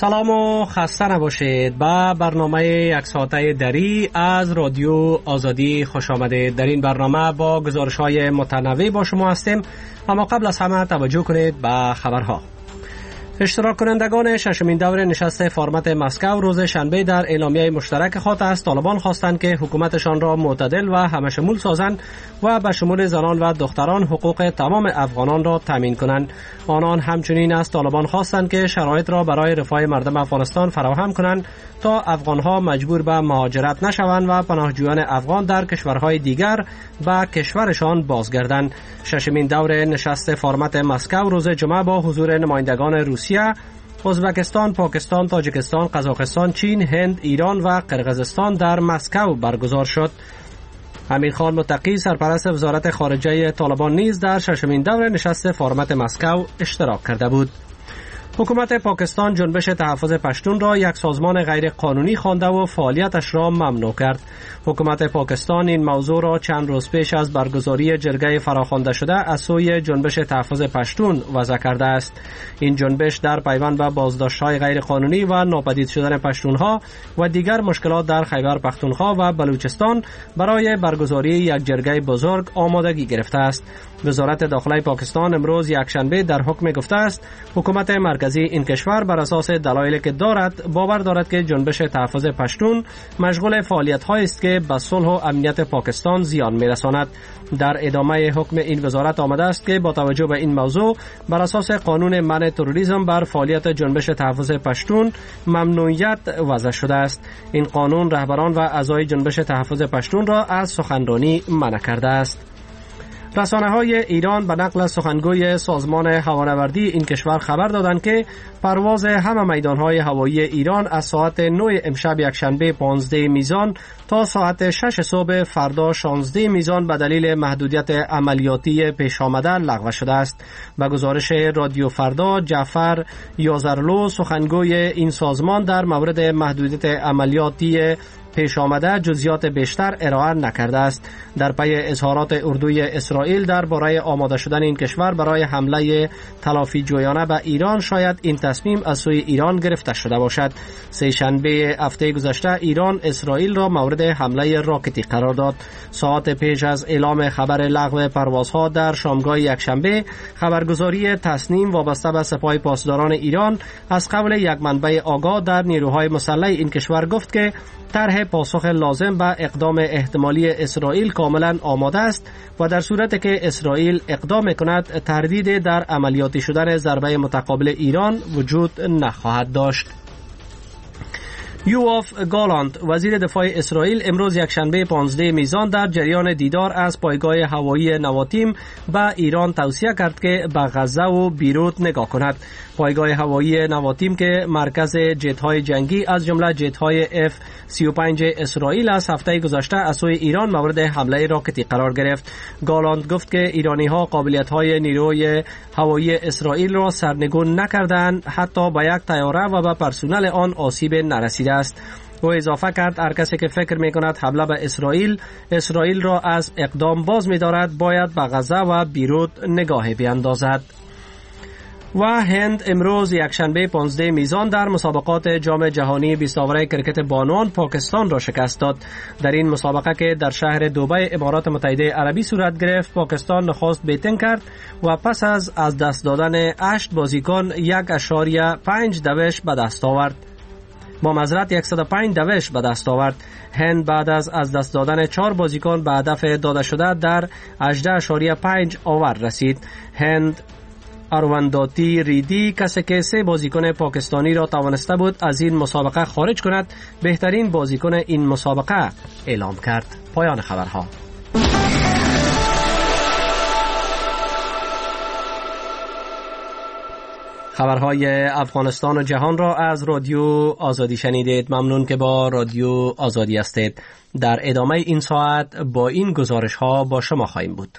سلام و خسته نباشید. با برنامه یک ساعته دری از رادیو آزادی خوش آمدید. در این برنامه با گزارش‌های متنوع با شما هستیم، اما قبل از همه توجه کنید به خبرها. اشتراک کنندگان ششمین دور نشست فرمت مسکو روز شنبه در اعلامیه مشترک خود از طالبان خواستند که حکومتشان را معتدل و همشمول سازند و به شمول زنان و دختران حقوق تمام افغانان را تامین کنند. آنان همچنین از طالبان خواستند که شرایط را برای رفاه مردم افغانستان فراهم کنند تا افغانها مجبور به مهاجرت نشوند و پناهجویان افغان در کشورهای دیگر به کشورشان بازگردند. ششمین دور نشست فرمت مسکو روز جمعه با حضور نمایندگان روسیه، ازبکستان، پاکستان، تاجیکستان، قزاقستان، چین، هند، ایران و قرقیزستان در مسکو برگزار شد. امیرخان متقی سرپرست وزارت خارجه طالبان نیز در ششمین دور نشست فرمت مسکو اشتراک کرده بود. حکومت پاکستان جنبش تحفظ پشتون را یک سازمان غیر قانونی خوانده و فعالیتش را ممنوع کرد. حکومت پاکستان این موضوع را چند روز پیش از برگزاری جرگه فراخوانده شده از سوی جنبش تحفظ پشتون وضع کرده است. این جنبش در پیوند به بازداشت‌های غیر قانونی و ناپدید شدن پشتونها و دیگر مشکلات در خیبر پختونخوا و بلوچستان برای برگزاری یک جرگه بزرگ آمادگی گرفته است. وزارت داخله پاکستان امروز یکشنبه در حکم گفته است حکومت مرکزی این کشور بر اساس دلایلی که باور دارد که جنبش تحفظ پشتون مشغول فعالیت‌هایی است که به صلح و امنیت پاکستان زیان می‌رساند. در ادامه حکم این وزارت آمده است که با توجه به این موضوع بر اساس قانون منع تروریسم بر فعالیت جنبش تحفظ پشتون ممنوعیت وضع شده است. این قانون رهبران و اعضای جنبش تحفظ پشتون را از سخنرانی منع کرده است. رسانه‌های ایران به نقل از سخنگوی سازمان هوانوردی این کشور خبر دادند که پرواز همه میدان‌های هوایی ایران از ساعت 9 امشب یکشنبه 15 میزان تا ساعت 6 صبح فردا 16 میزان به دلیل محدودیت عملیاتی پیش آمده لغو شده است. به گزارش رادیو فردا، جعفر یازرلو سخنگوی این سازمان در مورد محدودیت عملیاتی پیش آمده جزئیات بیشتر ارائه نکرده است. در پی اظهارات اردوی اسرائیل درباره آماده شدن این کشور برای حمله تلافی جویانه به ایران شاید این تصمیم از سوی ایران گرفته شده باشد. سه‌شنبه هفته گذشته ایران اسرائیل را مورد حمله راکتی قرار داد. ساعت پیش از اعلام خبر لغو پروازها در شامگاه یکشنبه، خبرگزاری تصنیم وابسته به سپاه پاسداران ایران از قول یک منبع آگاه در نیروهای مسلح این کشور گفت که طرح پاسخ لازم به اقدام احتمالی اسرائیل کاملا آماده است و در صورت که اسرائیل اقدام کند تردید در عملیاتی شدن ضربه متقابل ایران وجود نخواهد داشت. یوآف گالانت وزیر دفاع اسرائیل امروز یکشنبه 15 میزان در جریان دیدار از پایگاه هوایی نواتیم به ایران توصیه کرد که به غزه و بیروت نگاه کند. پایگاه هوایی نواتیم که مرکز جت‌های جنگی از جمله جت‌های F-35 اسرائیل از هفته گذشته از سوی ایران مورد حمله راکتی قرار گرفت. گالانت گفت که ایرانی‌ها قابلیت‌های نیروی هوایی اسرائیل را سرنگون نکردند، حتی به یک طیاره و به پرسنل آن آسیب نرسیده است. او اضافه کرد هر کسی که فکر می‌کند حمله به اسرائیل را از اقدام باز می‌دارد باید به غزه و بیروت نگاهی بیندازد. و هند امروز یکشنبه 15 میزان در مسابقات جام جهانی 20 اوره کرکت بانوان پاکستان را شکست داد. در این مسابقه که در شهر دبی امارات متحده عربی صورت گرفت، پاکستان نخست بیتینگ کرد و پس از دست دادن 8 بازیکن 1.5 دوش به دست آورد. با معذرت 105 دوش به دست آورد. هند بعد از دست دادن 4 بازیکن به هدف داده شده در 18.5 اوور رسید. هند ارونداتی ریدی کسی که 3 بازیکن پاکستانی را توانسته بود از این مسابقه خارج کند بهترین بازیکن این مسابقه اعلام کرد. پایان خبرها. خبرهای افغانستان و جهان را از رادیو آزادی شنیدید. ممنون که با رادیو آزادی هستید. در ادامه این ساعت با این گزارش ها با شما خواهیم بود.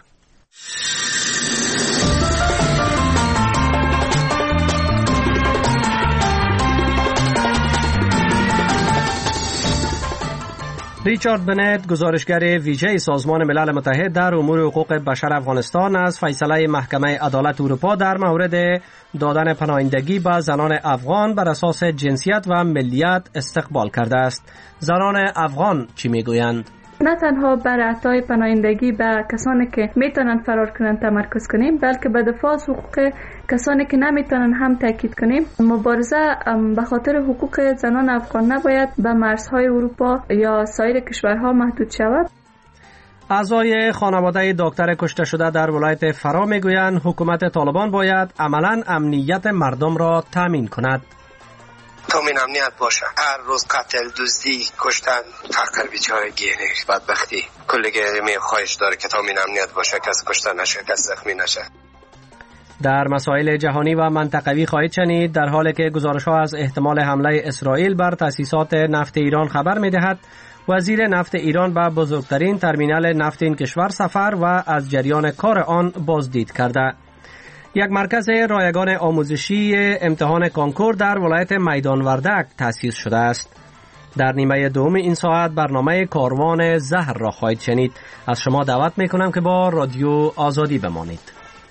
ریچارد بنت، گزارشگر ویژه سازمان ملل متحد در امور حقوق بشر افغانستان، از فیصله محکمه عدالت اروپا در مورد دادن پناهندگی به زنان افغان بر اساس جنسیت و ملیت استقبال کرده است. زنان افغان چی میگویند؟ نه تنها بر اعطای پناهندگی به کسانی که میتونن فرار کنن تمرکز کنیم، بلکه به دفاع از حقوق کسانی که نمیتونن هم تاکید کنیم. مبارزه به خاطر حقوق زنان افغان نباید به مرزهای اروپا یا سایر کشورها محدود شود. اعضای خانواده دکتر کشته شده در ولایت فرا میگویند حکومت طالبان باید عملاً امنیت مردم را تامین کند. تامین امنیت باشه. هر روز قتل، دزدی، کشتن، فقر، بیچارگی، بدبختی، کلگی خواهش داره که تامین امنیت باشه، کس کشته نشه، کس زخمی نشه. در مسائل جهانی و منطقوی خواهید شنید در حالی که گزارش‌ها از احتمال حمله اسرائیل بر تأسیسات نفت ایران خبر می‌دهد. وزیر نفت ایران به بزرگترین ترمینال نفت این کشور سفر و از جریان کار آن بازدید کرده. یک مرکز رایگان آموزشی امتحان کانکور در ولایت میدان وردک تأسیس شده است. در نیمه دوم این ساعت برنامه کاروان زهر را خواهید شنید. از شما دعوت میکنم که با رادیو آزادی بمانید.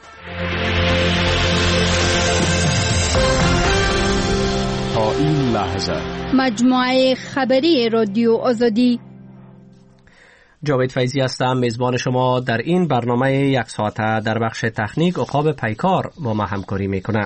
تا این لحظه مجموعه خبری رادیو آزادی. جاوید فیضی هستم، میزبان شما در این برنامه یک ساعته. در بخش تکنیک عقاب پیکار با ما همکاری میکنه.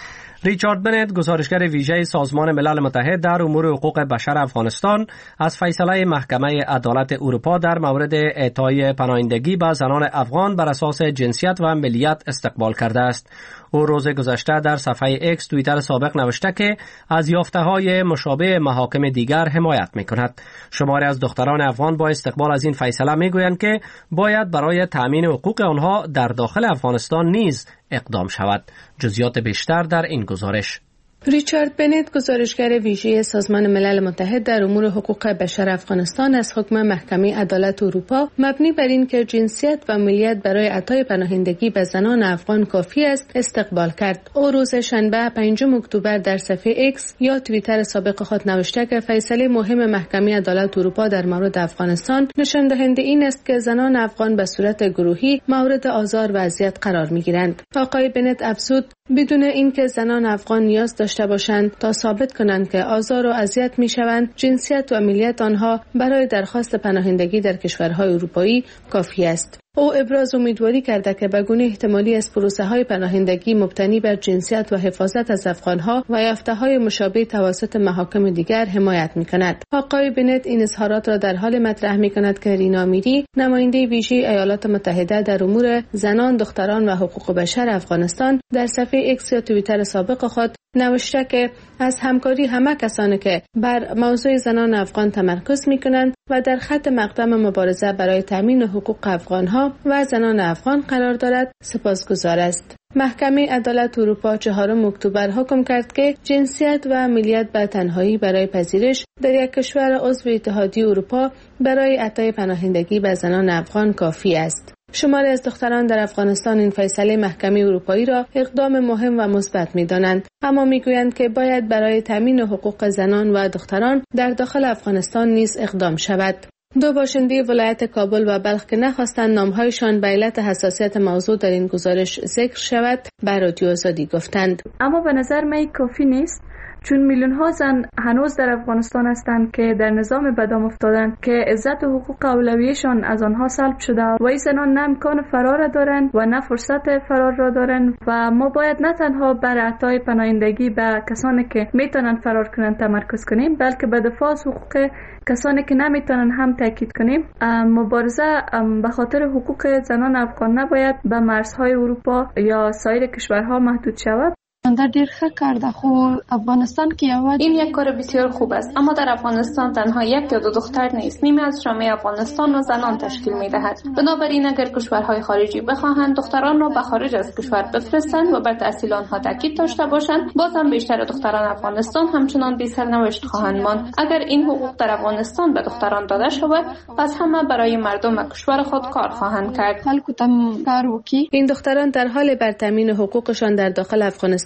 ریچارد بنت، گزارشگر ویژه سازمان ملل متحد در امور حقوق بشر افغانستان، از فیصله محکمه عدالت اروپا در مورد اعطای پناهندگی به زنان افغان بر اساس جنسیت و ملیت استقبال کرده است. او روز گذشته در صفحه اکس توییتر سابق نوشته که از یافته‌های مشابه محاکم دیگر حمایت می‌کند. شماری از دختران افغان با استقبال از این فیصله می‌گویند که باید برای تأمین حقوق آنها در داخل افغانستان نیز اقدام شود. جزئیات بیشتر در این گزارش. ریچارد بنت، گزارشگر ویژه سازمان ملل متحد در امور حقوق بشر افغانستان، از حکم محکمه عدالت اروپا مبنی بر این که جنسیت و ملیت برای اعطای پناهندگی به زنان افغان کافی است استقبال کرد. او روز شنبه 5 اکتبر در صفحه اکس یا توییتر سابق خود نوشته که فیصله مهم محکمه عدالت اروپا در مورد افغانستان نشان دهنده این است که زنان افغان به صورت گروهی مورد آزار و اذیت قرار می‌گیرند. آقای بنت افزود بدون اینکه زنان افغان نیاز داشته باشند تا ثابت کنند که آزار و اذیت می‌شوند، جنسیت و ملیت آنها برای درخواست پناهندگی در کشورهای اروپایی کافی است. او ابراز امیدواری کرده که به گونه احتمالی از پروسه‌های پناهندگی مبتنی بر جنسیت و حفاظت از افغان‌ها و یافته‌های مشابه توسط محاکم دیگر حمایت می‌کند. آقای بنت این اظهارات را در حال مطرح می‌کند که رینا میری، نماینده ویژه ایالات متحده در امور زنان، دختران و حقوق بشر افغانستان، در صفحه اکس یا توییتر سابق خود نوشته که از همکاری همه کسانی که بر موضوع زنان افغان تمرکز می‌کنند و در خط مقدم مبارزه برای تامین حقوق افغان‌ها و زنان افغان قرار دارد سپاسگزار است. محکمه عدالت اروپا 4 اکتبر حکم کرد که جنسیت و ملیت به تنهایی برای پذیرش در یک کشور عضو اتحادیه اروپا برای اعطای پناهندگی به زنان افغان کافی است. شماری از دختران در افغانستان این فیصله محکمه اروپایی را اقدام مهم و مثبت می‌دانند، اما می‌گویند که باید برای تامین حقوق زنان و دختران در داخل افغانستان نیز اقدام شود. 2 باشنده ولایت کابل و بلخ که نخواستند نام‌هایشان به علت حساسیت موضوع در این گزارش ذکر شود، به رادیو آزادی گفتند. اما به نظر من کافی نیست، چون میلیون ها زن هنوز در افغانستان هستند که در نظام بدام افتادند که عزت و حقوق اولویه‌شان از آنها سلب شده و این زنان نه امکان فرار دارند و نه فرصت فرار را دارند و ما باید نه تنها بر اعطای پناهندگی به کسانی که میتونن فرار کنند تمرکز کنیم، بلکه به دفاع از حقوق کسانی که نمیتونن هم تاکید کنیم. مبارزه به خاطر حقوق زنان افغان نباید به مرزهای اروپا یا سایر کشورها محدود شود. در ډیر ښه کار ده، خو افغانستان کې این یک کار بسیار خوب است، اما در افغانستان تنها یک یا 2 دختر نیست، نیمه از جامعه افغانستان و زنان تشکیل می‌دهد. بنابراین اگر کشورهای خارجی بخواهند دختران را به خارج از کشور بفرستند و بر تحصیل آنها تاکید داشته باشند، باز هم بیشتر دختران افغانستان همچنان بی سرنوشت خواهند ماند. اگر این حقوق در افغانستان به دختران داده شود، پس همه برای مردم کشور خود کار خواهند کرد. این دختران در حال بر تامین حقوقشان در داخل افغانستان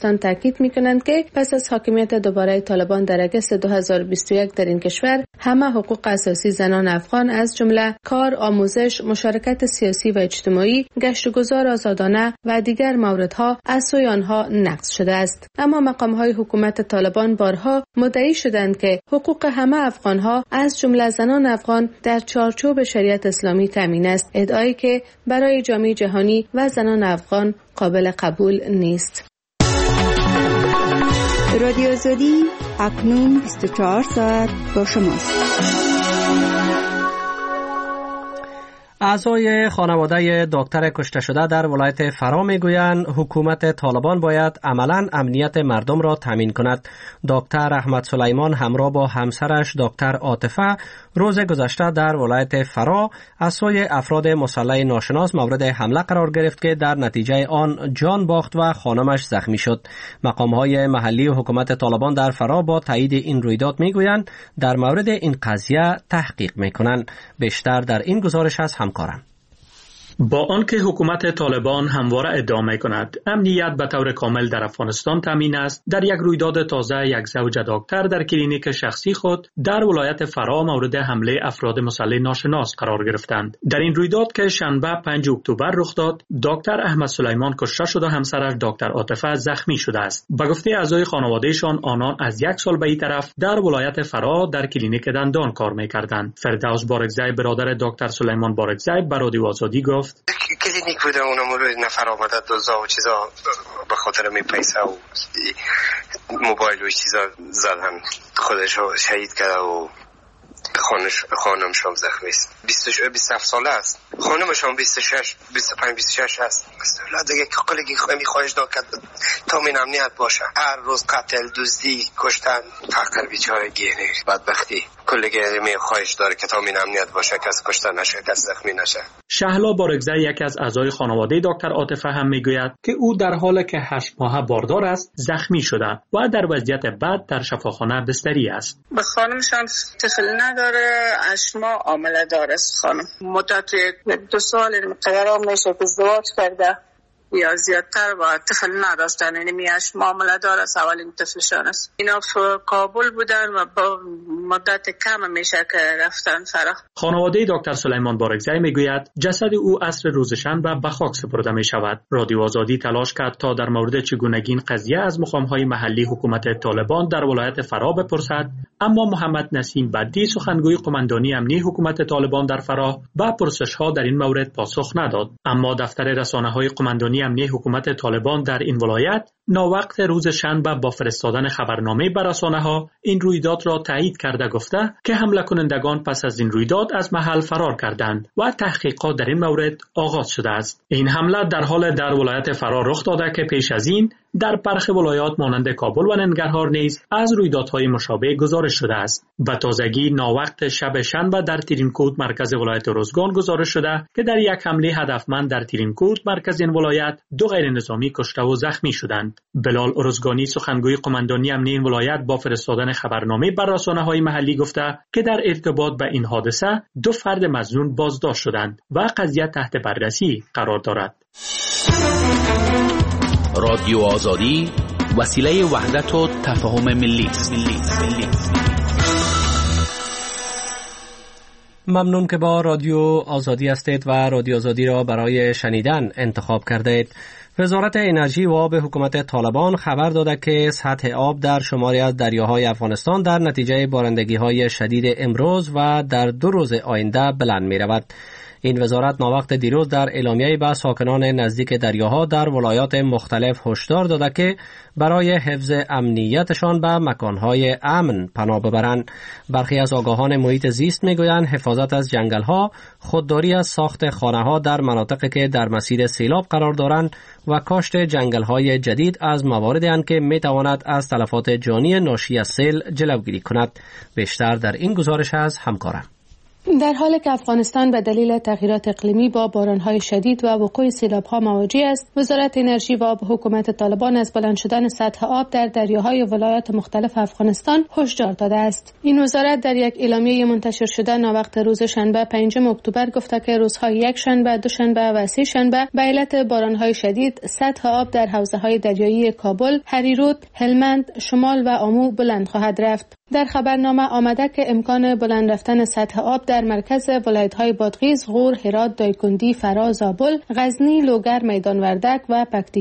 افغانستان تاکید می‌کنند که پس از حاکمیت دوباره طالبان در اگست 2021 در این کشور همه حقوق اساسی زنان افغان از جمله کار، آموزش، مشارکت سیاسی و اجتماعی، گشت و گذار آزادانه و دیگر موردها از سوی آنها نقض شده است. اما مقام‌های حکومت طالبان بارها مدعی شدند که حقوق همه افغان‌ها از جمله زنان افغان در چارچوب شریعت اسلامی تامین است، ادعایی که برای جامعه جهانی و زنان افغان قابل قبول نیست. رادیو آزادی اکنون 24 ساعت با شماست. اعضای خانواده دکتر کشته شده در ولایت فرا میگویند حکومت طالبان باید عملاً امنیت مردم را تامین کند. دکتر احمد سلیمان همراه با همسرش دکتر عاطفه روز گذشته در ولایت فرا از سوی افراد مسلح ناشناس مورد حمله قرار گرفت که در نتیجه آن جان باخت و خانمش زخمی شد. مقام‌های محلی حکومت طالبان در فرا با تایید این رویداد میگویند در مورد این قضیه تحقیق میکنند. بیشتر در این گزارش از همکارم. با آنکه حکومت طالبان همواره ادعا می‌کند امنیت به طور کامل در افغانستان تامین است، در یک رویداد تازه یک زوج دکتر در کلینیک شخصی خود در ولایت فرا مورد حمله افراد مسلح ناشناس قرار گرفتند. در این رویداد که شنبه 5 اکتبر رخ داد، دکتر احمد سلیمان کشته شد و همسرش دکتر عاطفه زخمی شده است. به گفته اعضای خانوادهشان آنان از یک سال به این طرف در ولایت فرا در کلینیک دندان کار می‌کردند. فردوس بارکزی برادر دکتر سلیمان بارکزی به رادیو آزادی گفت: کلینیک بوده، اونم روی نفر آمده دوزا و چیزا به خاطر می پیسه و موبایل و چیزا زدن، خودش رو شهید کرده و خانمش هم زخمی است. 27 ساله است. خانمش هم 25-26 است. مثلا دیگه کلگی خواهش دارد تامین امنیت باشه. هر روز قتل، دزدی، کشتن، تحقیر بیچاره گیری، بدبختی. کلگی خواهش داره که تامین امنیت باشه، کس کشته نشه، کس زخمی نشه. شهلا بارکزی یکی از اعضای خانواده دکتر عاطفه هم میگوید که او در حالی که 8 ماه باردار است زخمی شده و در وضعیت بد در شفاخانه بستری است. به خانمش هم طفل نداره، 8 ماه حامله داره است. خانم مدت 2 سال مقدار میشه که ازدواج کرده یا زیادتر و طفل نداشتن، یعنی 8 ماه حامله داره است، اولین طفلشان است. اینا کابل بودن و با مدت کم میشه که رفتن فرا. خانواده دکتر سلیمان بارکزی میگوید جسد او عصر روز شنبه به خاک سپرده می شود. رادیو آزادی تلاش کرد تا در مورد چگونگی این قضیه از مقام‌های محلی حکومت طالبان در ولایت فرا بپرسد، اما محمد نسیم بدی سخنگوی قماندانی امنی حکومت طالبان در فرا به پرسش‌ها در این مورد پاسخ نداد. اما دفتر رسانه‌های قماندانی امنی حکومت طالبان در این ولایت ناوقت روز شنبه با فرستادن خبرنامه به رسانه‌ها این رویداد را تایید کرده گفته که حمله کنندگان پس از این رویداد از محل فرار کردند و تحقیقات در این مورد آغاز شده است. این حمله در حال در ولایت فرا رخ داده که پیش از این در برخی ولایات مانند کابل و ننگرهار نیز از رویدادهای مشابه گزارش شده است. به تازگی ناوقت شب شنبه در ترینکوت مرکز ولایت ارزگان گزارش شده که در یک حمله هدفمند در ترینکوت مرکز این ولایت 2 غیر نظامی کشته و زخمی شدند. بلال ارزگانی سخنگوی قماندانی امنی این ولایت با فرستادن خبرنامه بر رسانه‌های محلی گفته که در ارتباط به این حادثه 2 فرد مظنون بازداشت شدند و قضیه تحت بررسی قرار دارد. رادیو آزادی وسیله وحدت و تفاهم ملی است. ممنون که با رادیو آزادی هستید و رادیو آزادی را برای شنیدن انتخاب کردید. وزارت انرژی و آب حکومت طالبان خبر داده که سطح آب در شماری از دریاهای افغانستان در نتیجه بارندگی‌های شدید امروز و در 2 روز آینده بلند می‌رود. این وزارت ناوقت دیروز در اعلامیه‌ای به ساکنان نزدیک دریاها در ولایات مختلف هشدار داده که برای حفظ امنیتشان به مکانهای امن پناه ببرند. برخی از آگاهان محیط زیست میگویند حفاظت از جنگل‌ها، خودداری از ساخت خانه‌ها در مناطقی که در مسیر سیلاب قرار دارند و کاشت جنگل‌های جدید از مواردی است که میتواند از تلفات جانی ناشی از سیل جلوگیری کند. بیشتر در این گزارش از همکارم. در حالی که افغانستان به دلیل تغییرات اقلیمی با بارانهای شدید و وقوع سیلاب‌ها مواجه است، وزارت انرژی و آب حکومت طالبان از بلند شدن سطح آب در دریاهای ولایات مختلف افغانستان هشدار داده است. این وزارت در یک اعلامیه منتشر شده ناوقت روز شنبه 5 اکتبر گفته که روزهای یک شنبه، دوشنبه و سه شنبه به علت بارانهای شدید سطح آب در حوزه‌های دریایی کابل، هریرود، هلمند، شمال و آمو بلند خواهد رفت. در خبرنامه آمده که امکان بلند رفتن سطح آب در مرکز ولایت‌های بادغیس، غور، هرات، دایکنډي، فراه، زابل، غزنی، لوگر، میدان وردک و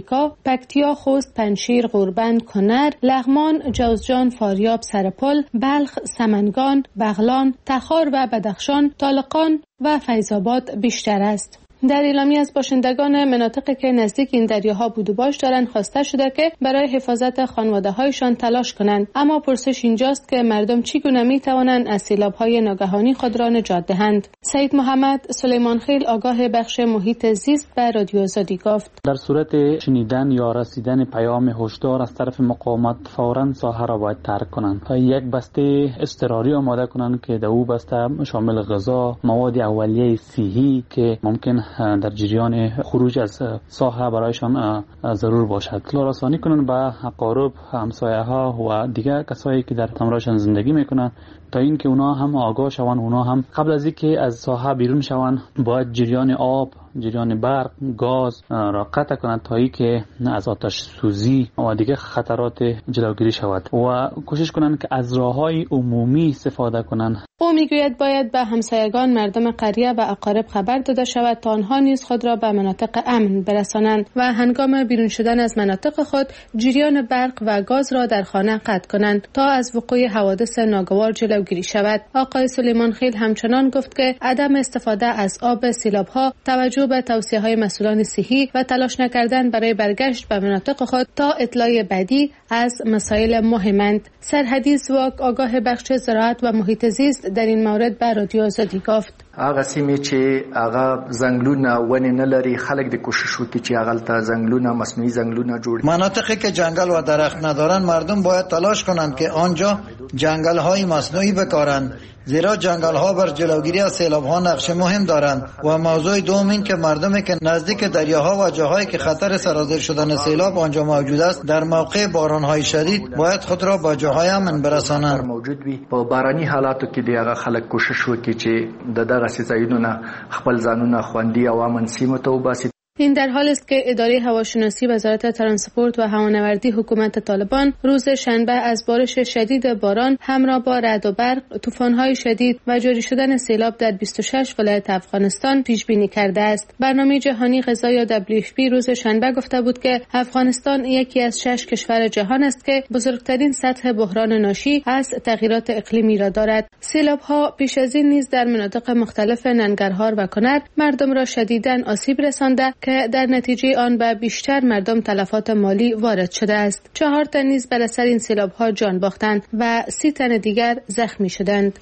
پکتیا، خوست، پنجشیر، غوربند، کنر، لغمان، جوزجان، فاریاب، سرپل، بلخ، سمنگان، بغلان، تخار و بدخشان، طالقان و فیض آباد بیشتر است. در اعلامیه از باشندگان مناطقی که نزدیک این دریاها بود و باش دارند خواسته شده که برای حفاظت خانواده‌هایشان تلاش کنند، اما پرسش اینجاست که مردم چگونه می‌توانند از سیلاب‌های ناگهانی خود را نجات دهند. سید محمد سلیمانخیل، آگاه بخش محیط زیست، به رادیو آزادی گفت: در صورت شنیدن یا رسیدن پیام هشدار از طرف مقاومت فوراً ساحه را باید ترک کنند. یک بسته اضطراری آماده کنند که در او بسته شامل غذا، مواد اولیه صحی که ممکن در جریان خروج از ساحه برایشان ضرور باشد، اطلاع رسانی کنند به اقارب، همسایه‌ها و دیگر کسایی که در همراهشان زندگی میکنند تا اینکه اونا هم آگاه شوند. اونا هم قبل از اینکه از ساحه بیرون شوند باید جریان آب، جریان برق، گاز را قطع کنند تا اینکه از آتش سوزی و دیگر خطرات جلوگیری شود و کوشش کنند که از راههای عمومی استفاده کنند. او میگوید باید به همسایگان، مردم قریه و اقارب خبر داده شود تا آنها نیز خود را به مناطق امن برسانند و هنگام بیرون شدن از مناطق خود جریان برق و گاز را در خانه قطع کنند تا از وقوع حوادث ناگوار جلوگیری شود. آقای سلیمانخیل همچنان گفت که عدم استفاده از آب سیلاب‌ها، توجه به توصیه‌های مسئولان صحی و تلاش نکردن برای برگشت به مناطق خود تا اطلاع بعدی از مسائل مهمند. سرحدی زواک، آگاه بخش زراعت و محیط زیست، در این مورد به رادیو آزادی گفت: هغه سیمې چې هغه زنګلونه ونې نه لري، خلک د کوشش وکړي چې هغه ته زنګلونه، مصنوعي زنګلونه جوړ. مناطقی که جنگل و درخت ندارند مردم باید تلاش کنند که آنجا جنگل‌های مصنوعی بکارند، زیرا جنگل‌ها بر جلوگیری از سیلاب‌ها نقش مهم دارند. و موضوع دوم این که مردمی که نزدیک دریاها و جاهایی که خطر سرازیر شدن سیلاب آنجا موجود است در موقع باران‌های شدید باید خود را به جاهای امن برسانند. موجود وي په باراني حالاتو کې د هغه خلک کوشش وکړي چې د دغه ځایونو خپل ځانونه خوندي او امن سیمو ته وباسي. این در حال است که اداره هواشناسی وزارت ترانسپورت و هوانوردی حکومت طالبان روز شنبه از بارش شدید باران همراه با رعد و برق، طوفان‌های شدید و جاری شدن سیلاب در 26 ولایت افغانستان پیش بینی کرده است. برنامه جهانی غذا یا WFP روز شنبه گفته بود که افغانستان یکی از 6 کشور جهان است که بزرگترین سطح بحران ناشی از تغییرات اقلیمی را دارد. سیلاب‌ها پیش از این نیز در مناطق مختلف ننگرهار و کنر مردم را شدیداً آسیب رسانده که در نتیجه آن به بیشتر مردم تلفات مالی وارد شده است. 4 تن نیز بر اثر این سیلاب‌ها جان باختند و 30 تن دیگر زخمی شدند.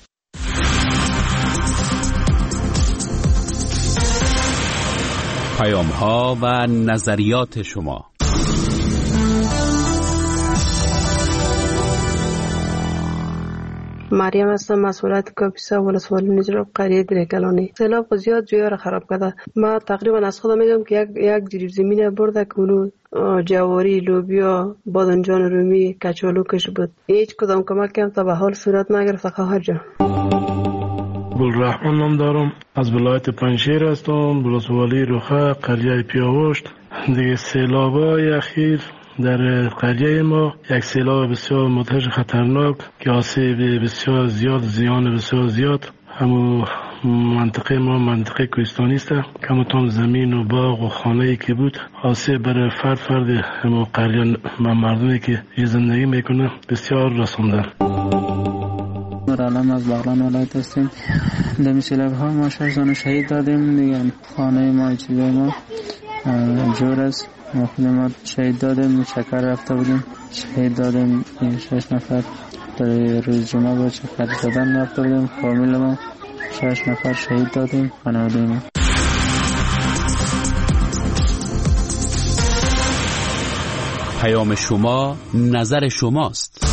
پیام‌ها و نظریات شما. مریم هستم، مسئولیت کاپیسا ولسوالی نجراب قریه دریکلانی. سیلاب زیاد جویا را خراب کرده. ما تقریبا از خودم میگم که یک جریب زمین برده که اونو جواری، لوبیا، بادنجان رومی، کچالو کش بود. هیچ کدام کمک هم تا به حال صورت نگرفت خواهر جان. گلرحمان نام دارم، از ولایت پنجشیر هستم، ولسوالی روخه قریه پیاوشت. دیگه سیلابای اخیر در قریه ما یک سیلاب بسیار مدهش خطرناک که آسیب بسیار زیاد، زیان بسیار زیاد. همو منطقه ما منطقه کوهستانی است، کمتون زمین و باغ و خانه‌ای که بود آسیب برای فرد همو قریه مردمی که زندگی میکنه بسیار رسانده. علم از بغلان ولایت هستیم. در سیلاب ها ما 6 زن شهید دادیم دیگه. خانه ما چیزای ما جور است. ما خود ما شهید دادیم، شکر رفته بودیم شهید دادیم. 6 نفر در روز جمعه با شکر زدن رفته بودیم. فامیل ما 6 نفر شهید دادیم. خانواده ما. پیام شما نظر شماست.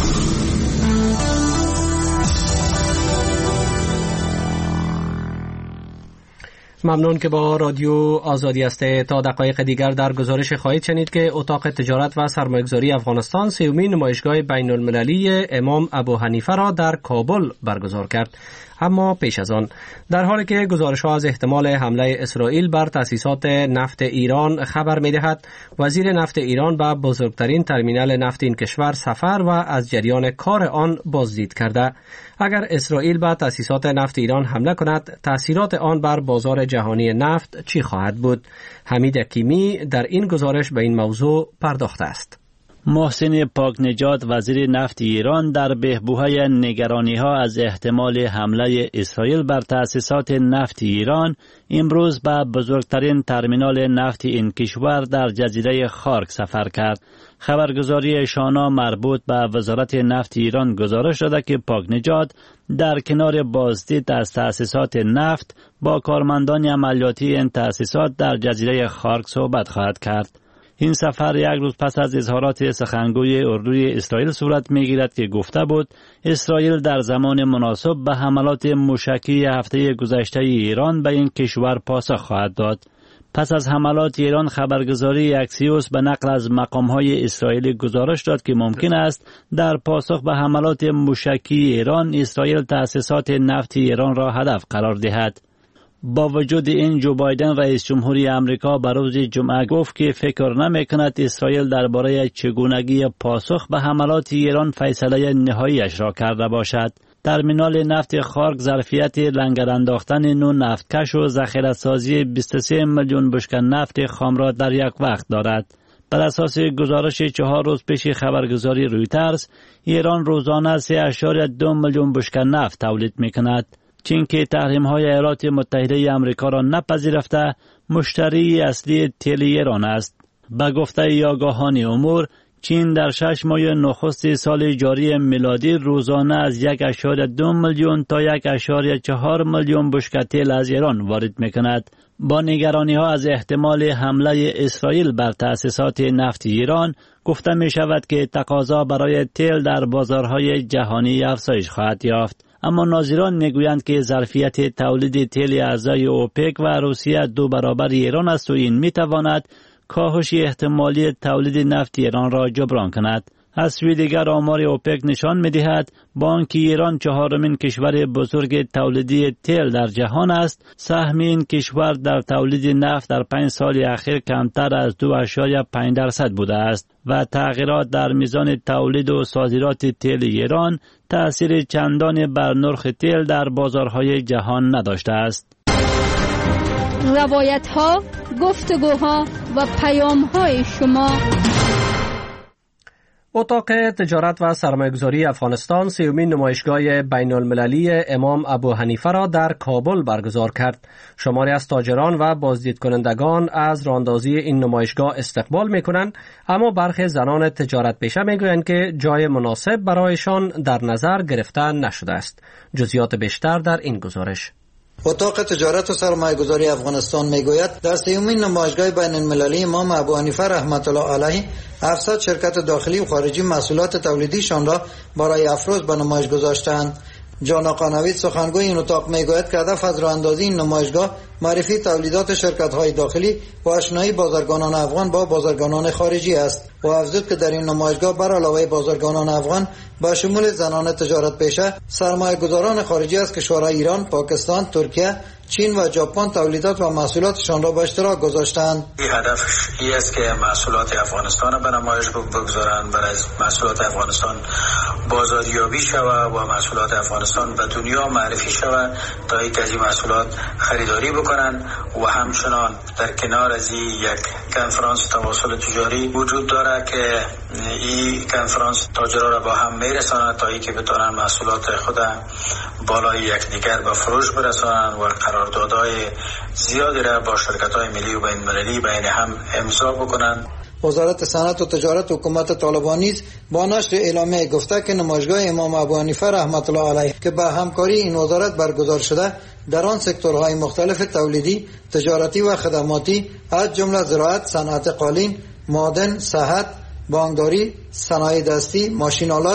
ممنون که با رادیو آزادی هستید. تا دقایق دیگر در گزارش خواهید شنید که اتاق تجارت و سرمایه‌گذاری افغانستان سومین نمایشگاه بین المللی امام ابو حنیفه را در کابل برگزار کرد. اما پیش از آن، در حالی که گزارش‌ها از احتمال حمله اسرائیل بر تأسیسات نفت ایران خبر می‌دهد، وزیر نفت ایران به بزرگترین ترمینال نفت این کشور سفر و از جریان کار آن بازدید کرده. اگر اسرائیل به تأسیسات نفت ایران حمله کند، تأثیرات آن بر بازار جهانی نفت چی خواهد بود؟ حمید حکیمی در این گزارش به این موضوع پرداخته است. محسن پاکنژاد وزیر نفت ایران در بحبوحه نگرانی‌ها از احتمال حمله اسرائیل بر تأسیسات نفت ایران امروز به بزرگترین ترمینال نفت این کشور در جزیره خارک سفر کرد. خبرگزاری شانا مربوط به وزارت نفت ایران گزارش داده که پاکنژاد در کنار بازدید از تأسیسات نفت با کارمندان عملیاتی این تأسیسات در جزیره خارک صحبت خواهد کرد. این سفر یک روز پس از اظهارات سخنگوی اردوی اسرائیل صورت می‌گیرد که گفته بود اسرائیل در زمان مناسب به حملات موشکی هفته گذشته ایران به این کشور پاسخ خواهد داد. پس از حملات ایران، خبرگزاری اکسیوس به نقل از مقام‌های اسرائیلی گزارش داد که ممکن است در پاسخ به حملات موشکی ایران اسرائیل تأسیسات نفت ایران را هدف قرار دهد. با وجود این، جو بایدن رئیس جمهوری آمریکا به روز جمعه گفت که فکر نمی‌کند اسرائیل درباره چگونگی پاسخ به حملات ایران فیصله نهایی‌اش را کرده باشد. ترمینال نفت خارک ظرفیت لنگر انداختن 9 نفتکش و ذخیره‌سازی 23 میلیون بشکه نفت خام را در یک وقت دارد. بر اساس گزارش 4 روز پیش خبرگزاری رویترز، ایران روزانه 3.2 میلیون بشکه نفت تولید می‌کند. چین که تحریم‌های ایالات متحده آمریکا را نپذیرفته، مشتری اصلی تیل ایران است. به گفته آگاهان امور، چین در 6 ماه نخست سال جاری میلادی روزانه از 1.2 میلیون تا 1.4 میلیون بشکه تیل از ایران وارد می‌کند. با نگرانی‌ها از احتمال حمله اسرائیل بر تأسیسات نفت ایران، گفته می‌شود که تقاضا برای تیل در بازارهای جهانی افزایش خواهد یافت. اما ناظران میگویند که ظرفیت تولید تیل اعضای اوپک و روسیه 2 برابر ایران است و این میتواند کاهش احتمالی تولید نفت ایران را جبران کند. از سوی دیگر، آمار اوپک نشان می‌دهد با آنکه ایران 4مین کشور بزرگ تولیدی تیل در جهان است، سهم این کشور در تولید نفت در 5 سال اخیر کمتر از 2.5% بوده است و تغییرات در میزان تولید و صادرات تیل ایران تأثیر چندانی بر نرخ تیل در بازارهای جهان نداشته است. روایت‌ها، گفتگوها و پیام‌های شما. اتاق تجارت و سرمایه‌گذاری افغانستان سومین نمایشگاه بین المللی امام ابو حنیفه را در کابل برگزار کرد. شماری از تاجران و بازدید کنندگان از راهاندازی این نمایشگاه استقبال می‌کنند، اما برخی زنان تجارت پیشه می‌گویند که جای مناسب برایشان در نظر گرفته نشده است. جزئیات بیشتر در این گزارش. اتاق تجارت و سرمایه‌گذاری افغانستان میگوید در سومین نمایشگاه بین المللی امام ابو حنیفه رحمت الله علیه 700 شرکت داخلی و خارجی محصولات تولیدیشان را برای افروز به نمایش گذاشتند. جان آقا نوید سخنگوی این اتاق میگوید که هدف از راهاندازی این نمایشگاه معرفی تولیدات شرکت‌های داخلی و آشنایی بازرگانان افغان با بازرگانان خارجی است و افزود که در این نمایشگاه بر علاوه بازرگانان افغان با شمول زنان تجارت پیشه، سرمایه‌گذاران خارجی از کشورهای ایران، پاکستان، ترکیه، چین و ژاپن تولیدات و محصولاتشان را به اشتراک گذاشتند. هدف این است که محصولات افغانستان را به نمایش بگذارند، برای محصولات افغانستان بازاریابی شود و محصولات افغانستان به دنیا معرفی شود تا اینکه از این محصولات خریداری بکنند و همچنان در کنار از این یک کنفرانس تواصل تجاری وجود دارد که این کنفرانس تاجرها را با هم میرساند تا اینکه بتوانند محصولات خود بالای یکدیگر به فروش برسانند و قراردادهای زیادی را با شرکت‌های ملی و بین‌المللی بین هم امضا بکنند. وزارت صنعت و تجارت حکومت طالبان نیز با نشر اعلامیه گفته که نمایشگاه امام ابو حنیفه رحمت الله علیه که به همکاری این وزارت برگزار شده در آن سکتورهای مختلف تولیدی، تجارتی و خدماتی از جمله زراعت، صنعت قالین، معدن، صحت، بانکداری، صنایع دستی، ماشین‌آلات،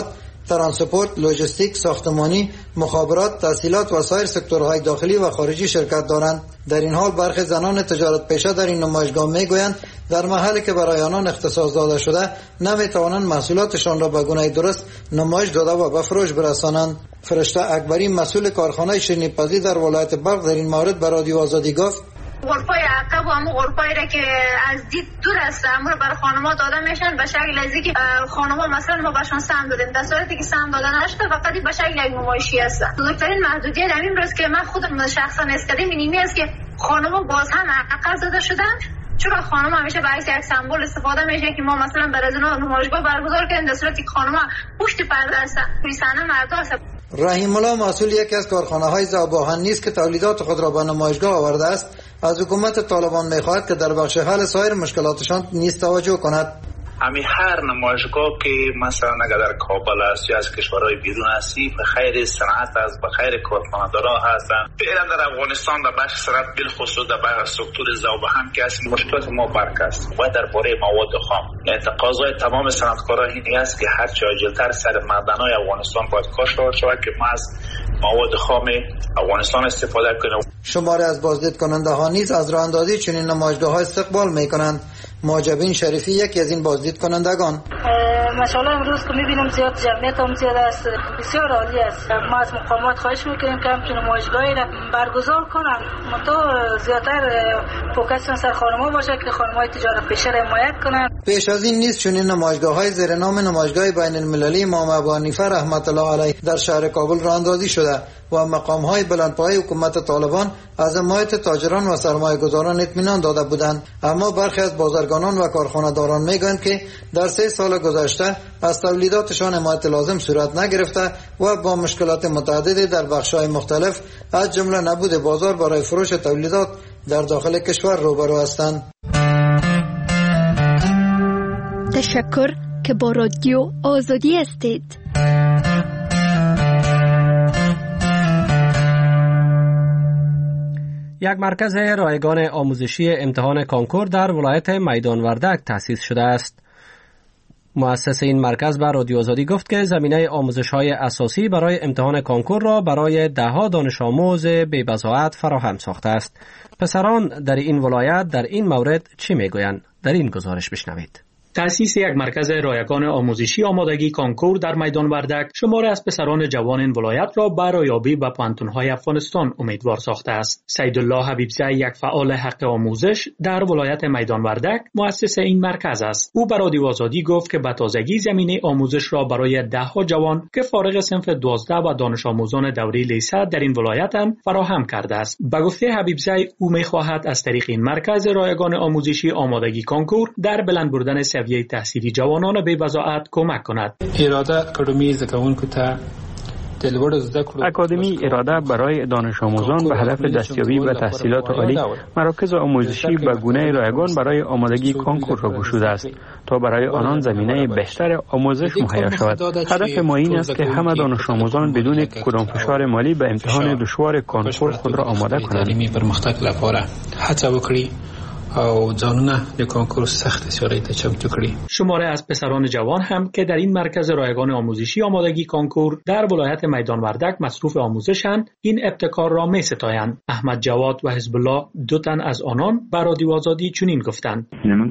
ترانسپورت، لوجستیک، ساختمانی، مخابرات، تحصیلات و سایر سکتورهای داخلی و خارجی شرکت دارند. در این حال برخی زنان تجارت پیشه در این نمایشگاه میگویند در محلی که برای آنان اختصاص داده شده نمیتوانند محصولاتشان را به گونه درست نمایش داده و به فروش برسانند. فرشته اکبری مسئول کارخانه شیرینی‌پزی در ولایت بلخ در این مورد به رادیو آزادی گفت: غرفای عقب و همون غرفایی را که از دید دور است امور برای خانم‌ها داده میشن به شکل از اینکه خانم‌ها مثلا ما بهشون سهم دادیم، در صورتی که سهم داده نشده فقط به شکل یک نمایشی است. بزرگترین محدودیت همین است که من خودم شخصا استادیم اینی است که خانم‌ها باز هم عقب زده شدن، چون خانم همیشه به عکس یک سمبل استفاده میشه که ما مثلا برای زنان نمایشگاه برگزار کردیم در صورتی که خانم‌ها پشت پرده هستن، توی صحنه مردا هستن. رحیم الله مسئول یکی از کارخانه‌های ذوب‌آهن نیست که تولیدات خود را به نمایشگاه آورده است. از حکومت طالبان می‌خواهد که در بخش حل سایر مشکلاتشان نیز توجه کند. همین هر نمایشگاه که مثلا اگر در کابل است یا از کشورهای بیرون هستی به خیر صنعت است، به خیر کارخانه‌دارا هستند. فعلا در افغانستان در بخش صنعت بالخصوص در بخش سکتور ذوب‌آهن که است مشکلات ما برک است و درباره مواد خام تقاضای تمام صنعتکاران این است که هر چه عاجل‌تر سر معدن‌های افغانستان باید کاشته شود که ما از مواد خام افغانستان استفاده کنیم. شماری از بازدید کننده ها نیز از راه اندازی چنین نمایشگاه‌ها استقبال می‌کنند. ماجبین شریفی یکی از این بازدید کنندگان: ماشاءالله امروز که می‌بینم زیاد جمعیت هم زیاد است، بسیار عالی است. ما از مقامات خواهش می‌کنیم که همچین نمایشگاهی را برگزار کنند، منتها زیادتر فوکس سر خانم‌ها باشه که خانم‌های تجارت پیشه را حمایت کنند. پیش از این نیز چنین نمایشگاه‌های زیر نام نمایشگاه بین‌المللی امام ابو حنیفه رحمت الله علیه در شهر کابل راه اندازی شده و مقام‌های بلندپایه حکومت طالبان از حمایت تاجران و سرمایه‌گذاران اطمینان داده بودند، اما برخی از بازرگانان و کارخانه‌داران میگویند که در 3 سال گذشته از تولیداتشان حمایت لازم صورت نگرفته و با مشکلات متعددی در بخش‌های مختلف از جمله نبود بازار برای فروش تولیدات در داخل کشور روبرو هستند. تشکر که با رادیو آزادی هستید. یک مرکز رایگان آموزشی امتحان کانکور در ولایت میدان وردک تأسیس شده است. مؤسس این مرکز به رادیو آزادی گفت که زمینه آموزش‌های اساسی برای امتحان کانکور را برای ده‌ها دانش آموز بی‌بضاعت فراهم ساخته است. پسران در این ولایت در این مورد چی میگویند؟ در این گزارش بشنوید. تأسیس یک مرکز رایگان آموزشی آمادگی کانکور در میدان وردک شماری از پسران جوان این ولایت را برای یابی به پوهنتون‌های افغانستان امیدوار ساخته است. سیدالله حبیبزی یک فعال حق آموزش در ولایت میدان وردک مؤسس این مرکز است. او به رادیو آزادی گفت که به تازگی زمینه آموزش را برای ده‌ها جوان که فارغ صنف 12 و دانش آموزان دوره لیسه در این ولایت‌اند فراهم کرده است. به گفته حبیبزی او می‌خواهد از طریق این مرکز رایگان آموزشی آمادگی کانکور در بلند بردن تحصیلی جوانان بی‌بضاعت کمک کند. اکادمی اراده برای دانش آموزان به هدف دستیابی به تحصیلات عالی مراکز آموزشی به گونه رایگان برای آمادگی کانکور را گشوده است تا برای آنان زمینه بهتر آموزش مهیا شود. هدف ما این است که همه دانش آموزان بدون کدام فشار مالی به امتحان دشوار کانکور خود را آماده کنند. او ځانونه د کانکور سخت سیاري ته چمتو کړي. شماره از پسران جوان هم که در این مرکز رایگان آموزشی آمادگی کانکور در ولایت میدان وردک مصروف آموزشند این ابتکار را می‌ستایند. احمد جواد و حزب الله دو تن از آنان به رادیو آزادی چنین گفتند: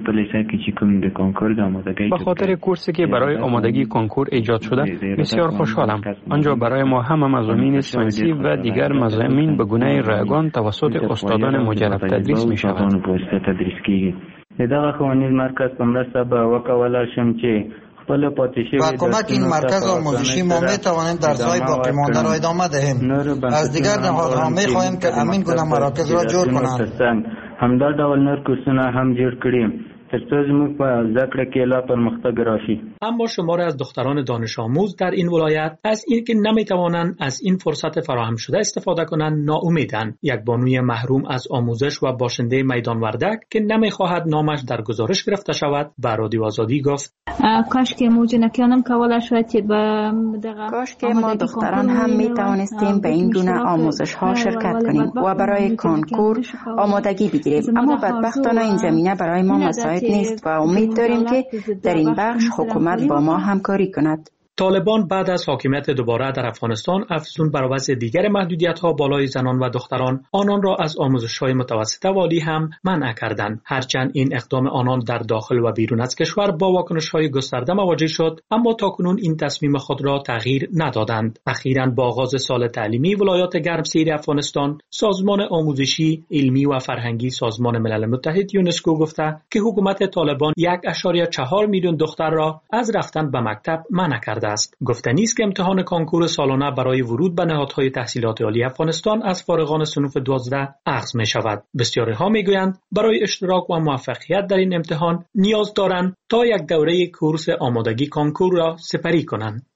به خاطر کورسی که برای آمادگی کانکور ایجاد شده بسیار خوشحالم. آنجا برای ما هم مضامین ساینسی و دیگر مضامین به گونه رایگان توسط استادان مجرب تدریس می‌شود. دغه ښوونیز مرکز په مرسته به وکولای شم چې خپل پاتې با کمک این مرکز آموزشی ما میتوانیم درس‌های باقی مانده را ادامه دهیم. از دیگر نهادها می‌خواهیم که همین گونه مراکز را جور کنند. همدا ډول نور کورسونه هم جوړ کړي ترڅو زموږ په زده کړه کې لا پرمختګ راشي. اما شماری از دختران دانش آموز در این ولایت از اینکه نمیتوانند از این فرصت فراهم شده استفاده کنند ناامیدند. یک بانوی محروم از آموزش و باشنده میدان وردک که نمیخواهد نامش در گزارش گرفته شود به رادیو آزادی گفت: کاش که موجنکیانم کوله شد که کاش که ما دختران هم میتوانستیم به این گونه آموزش ها شرکت کنیم و برای کانکور آمادگی بگیریم، اما بدبختانه این زمینه برای ما مساعد نیست و امید داریم که در این بخش حکومت با ما همکاری کند. طالبان بعد از حاکمیت دوباره در افغانستان افزون بر وضع دیگر محدودیت‌ها بالای زنان و دختران آنان را از آموزش‌های متوسطه و عالی هم منع کردند. هرچند این اقدام آنان در داخل و بیرون از کشور با واکنش‌های گسترده مواجه شد، اما تاکنون این تصمیم خود را تغییر ندادند. اخیراً با آغاز سال تعلیمی ولایات گرمسیر افغانستان، سازمان آموزشی، علمی و فرهنگی سازمان ملل متحد یونسکو گفته که حکومت طالبان 1.4 میلیون دختر را از رفتن به مکتب منع کرده است. گفتنی است که امتحان کانکور سالانه برای ورود به نهادهای تحصیلات عالی افغانستان از فارغان صنوف 12 اخذ می شود. بسیاری‌ها میگویند برای اشتراک و موفقیت در این امتحان نیاز دارند تا یک دوره کورس آمادگی کانکور را سپری کنند.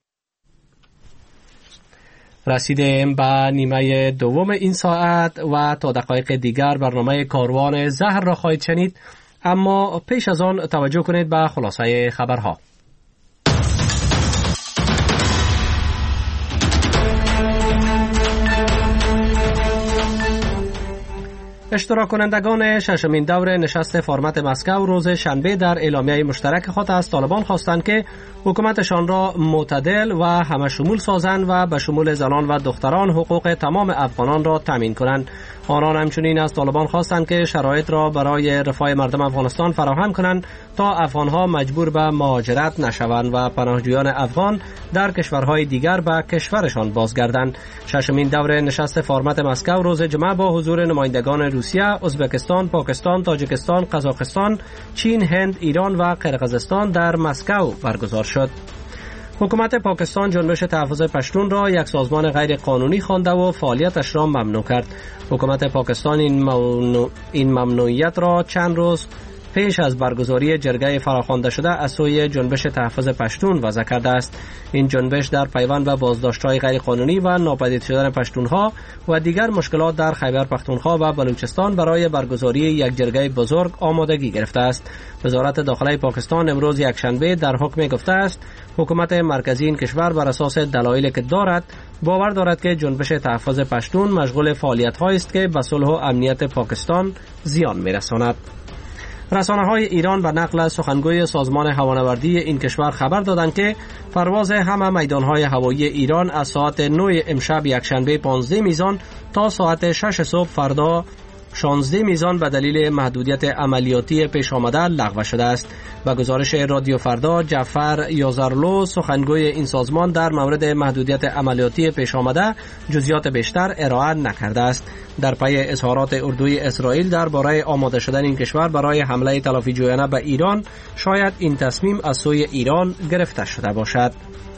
رسیدیم به نیمه دوم این ساعت و تا دقایق دیگر برنامه کاروان زهر را خواهید شنید، اما پیش از آن توجه کنید به خلاصه خبرها. اشتراک کنندگان ششمین دور نشست فرمت مسکو روز شنبه در اعلامیه مشترک خود از طالبان خواستند که حکومتشان را معتدل و همه شمول سازند و به شمول زنان و دختران حقوق تمام افغانان را تامین کنند. آنان همچنین از طالبان خواستند که شرایط را برای رفاه مردم افغانستان فراهم کنند تا افغانها مجبور به مهاجرت نشوند و پناهجویان افغان در کشورهای دیگر به کشورشان بازگردند. ششمین دور نشست فرمت مسکو روز جمعه با حضور نمایندگان روسیه، ازبکستان، پاکستان، تاجیکستان، قزاقستان، چین، هند، ایران و قرقیزستان در مسکو برگزار شد. حکومت پاکستان جنبش تحفظ پشتون را یک سازمان غیر قانونی خوانده و فعالیتش را ممنوع کرد. حکومت پاکستان این ممنوعیت را چند روز پیش از برگزاری جرگه فراخوانده شده از سوی جنبش تحفظ پشتون وضع کرده است. این جنبش در پیوند به بازداشت‌های غیر قانونی و ناپدید شدن پشتونها و دیگر مشکلات در خیبر پختونخوا و بلوچستان برای برگزاری یک جرگه بزرگ آمادگی گرفته است. وزارت داخله پاکستان امروز یکشنبه در حکم گفته است حکومت مرکزی این کشور بر اساس دلایلی که دارد باور دارد که جنبش تحفظ پشتون مشغول فعالیت‌هایی است که به صلح و امنیت پاکستان زیان می‌رساند. رسانه‌های ایران به نقل از سخنگوی سازمان هوانوردی این کشور خبر دادند که پرواز همه میدان‌های هوایی ایران از ساعت 9 امشب یکشنبه 15 میزان تا ساعت 6 صبح فردا 16 میزان به دلیل محدودیت عملیاتی پیش آمده لغو شده است. با گزارش رادیو فردا، جعفر یازارلو سخنگوی این سازمان در مورد محدودیت عملیاتی پیش آمده جزئیات بیشتر ارائه نکرده است. در پی اظهارات اردوی اسرائیل درباره آماده شدن این کشور برای حمله تلافی جویانه به ایران، شاید این تصمیم از سوی ایران گرفته شده باشد.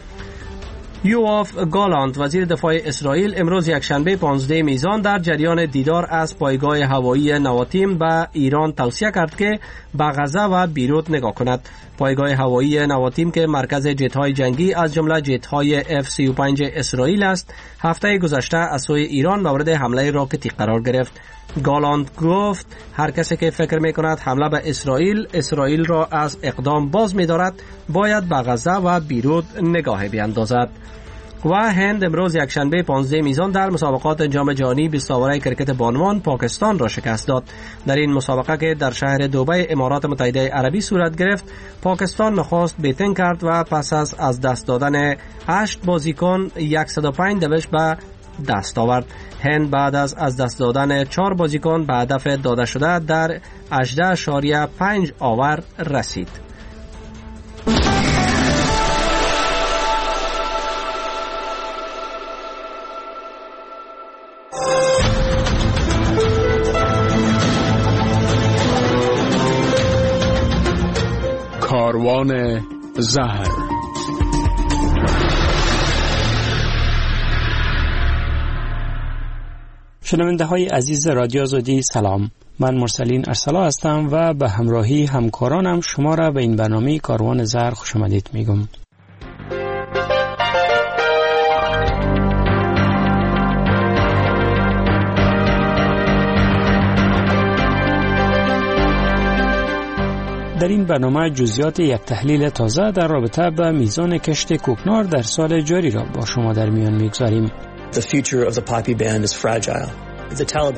یوآف گالانت وزیر دفاع اسرائیل امروز یکشنبه 15 میزان در جریان دیدار از پایگاه هوایی نواتیم به ایران توصیه کرد که به غزه و بیروت نگاه کند. پایگاه هوایی نواتیم که مرکز جت‌های جنگی از جمله جت‌های F-35 اسرائیل است، هفته گذشته از سوی ایران مورد حمله راکتی قرار گرفت. گالانت گفت هر کسی که فکر می‌کند حمله به اسرائیل را از اقدام باز می‌دارد باید به غزه و بیروت نگاه بیاندازد. و هند امروز یکشنبه 15 میزان در مسابقات جام جهانی 20 اوره کرکت بانوان پاکستان را شکست داد. در این مسابقه که در شهر دبی امارات متحده عربی صورت گرفت، پاکستان نخست بیتینگ کرد و پس از دست دادن 8 بازیکن 105 دوش به دست آورد. هند بعد از دست دادن 4 بازیکن به هدف داده شده در 18.5 آور رسید. کاروان زهر. شنونده های عزیز رادیو آزادی سلام، من مرسلین ارسلا هستم و به همراهی همکارانم شما را به این برنامه کاروان زهر خوش آمدید میگم. در این برنامه جزئیات یک تحلیل تازه در رابطه با میزان کشت کوکنار در سال جاری را با شما در میان میگذاریم.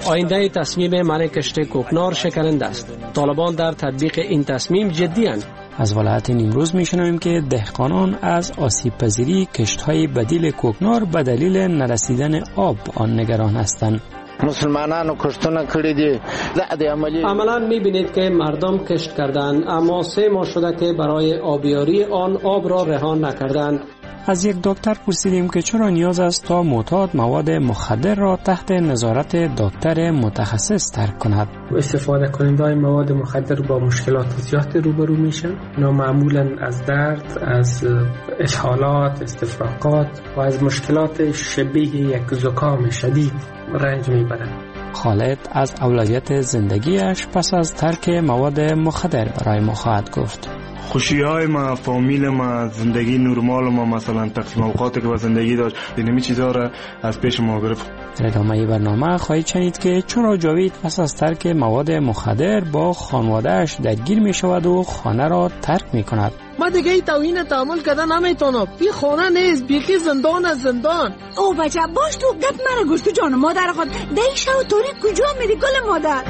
آینده تصمیم منع کشت کوکنار شکننده است. طالبان در تطبیق این تصمیم جدی اند. از ولایت نیمروز میشنویم که دهقانان از آسیب پذیری کشت‌های بدیل کوکنار به دلیل نرسیدن آب آن نگران هستند. مسلمانانو کشتونه کړی دي عملا میبینید که مردم کشت کردند، اما 3 ماه شده که برای آبیاری آن آب را رها نکردند. از یک دکتر پرسیدیم که چرا نیاز است تا معتاد مواد مخدر را تحت نظارت دکتر متخصص ترک کند. استفاده کنندگان مواد مخدر با مشکلات زیادی روبرو میشن. اونا معمولا از درد، از اسهالات، استفراغات و از مشکلات شبیه یک زکام شدید رنج میبرند. خالد از اولویت زندگیش پس از ترک مواد مخدر برای ما خواهد گفت. خوشی‌های ما، فامیل ما، زندگی نرمال ما، مثلا تقسیم اوقاتی که با زندگی داشت، اینمی چیزا را از پیش ما گرفت. در ادامه برنامه خواهید شنید که چرا جاوید پس از ترک مواد مخدر با خانواده‌اش درگیر می شود و خانه را ترک می کند. ما دیگه ای توهین تحمل کردن نمیتونم. بی خانه نیست، بیخی زندان از زندان. او بچه باش تو گپ مرا گوش تو جان مادر خود دیشه و توری کجا میری گل مادر؟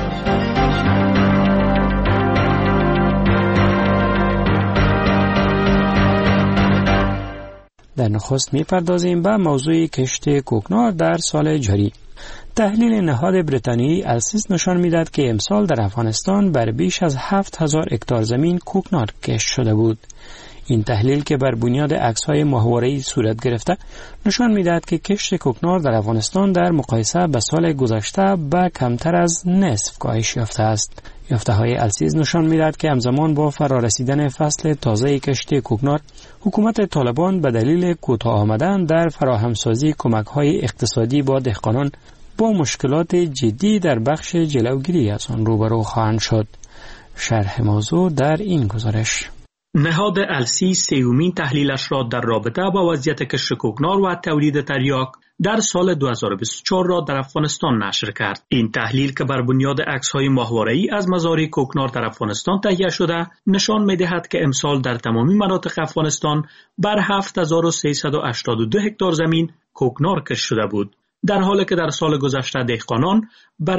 در نخست میپردازیم به موضوع کشت کوکنار در سال جاری. تحلیل نهاد بریتانیایی السیس نشان میداد که امسال در افغانستان بر بیش از 7000 هکتار زمین کوکنار کشت شده بود. این تحلیل که بر بنیاد عکس‌های ماهواره‌ای صورت گرفته نشان میداد که کشت کوکنار در افغانستان در مقایسه به سال گذشته به کمتر از نصف کاهش یافته است. یافته‌های السیز نشان می‌دهد که همزمان با فرارسیدن فصل تازه کشت کوکنار، حکومت طالبان به دلیل کوتاه آمدن در فراهمسازی کمک‌های اقتصادی با دهقانان با مشکلات جدی در بخش جلوگیری از آن روبرو خواهند شد. شرح موضوع در این گزارش. نهاد السی سیومین تحلیلش را در رابطه با وضعیت کشت کوکنار و تولید تریاک در سال 2024 را در افغانستان نشر کرد. این تحلیل که بر بنیاد عکس‌های ماهواره‌ای از مزارع کوکنار در افغانستان تهیه شده، نشان می‌دهد که امسال در تمامی مناطق افغانستان بر 7382 هکتار زمین کوکنار کشت شده بود، در حالی که در سال گذشته دهقانان بر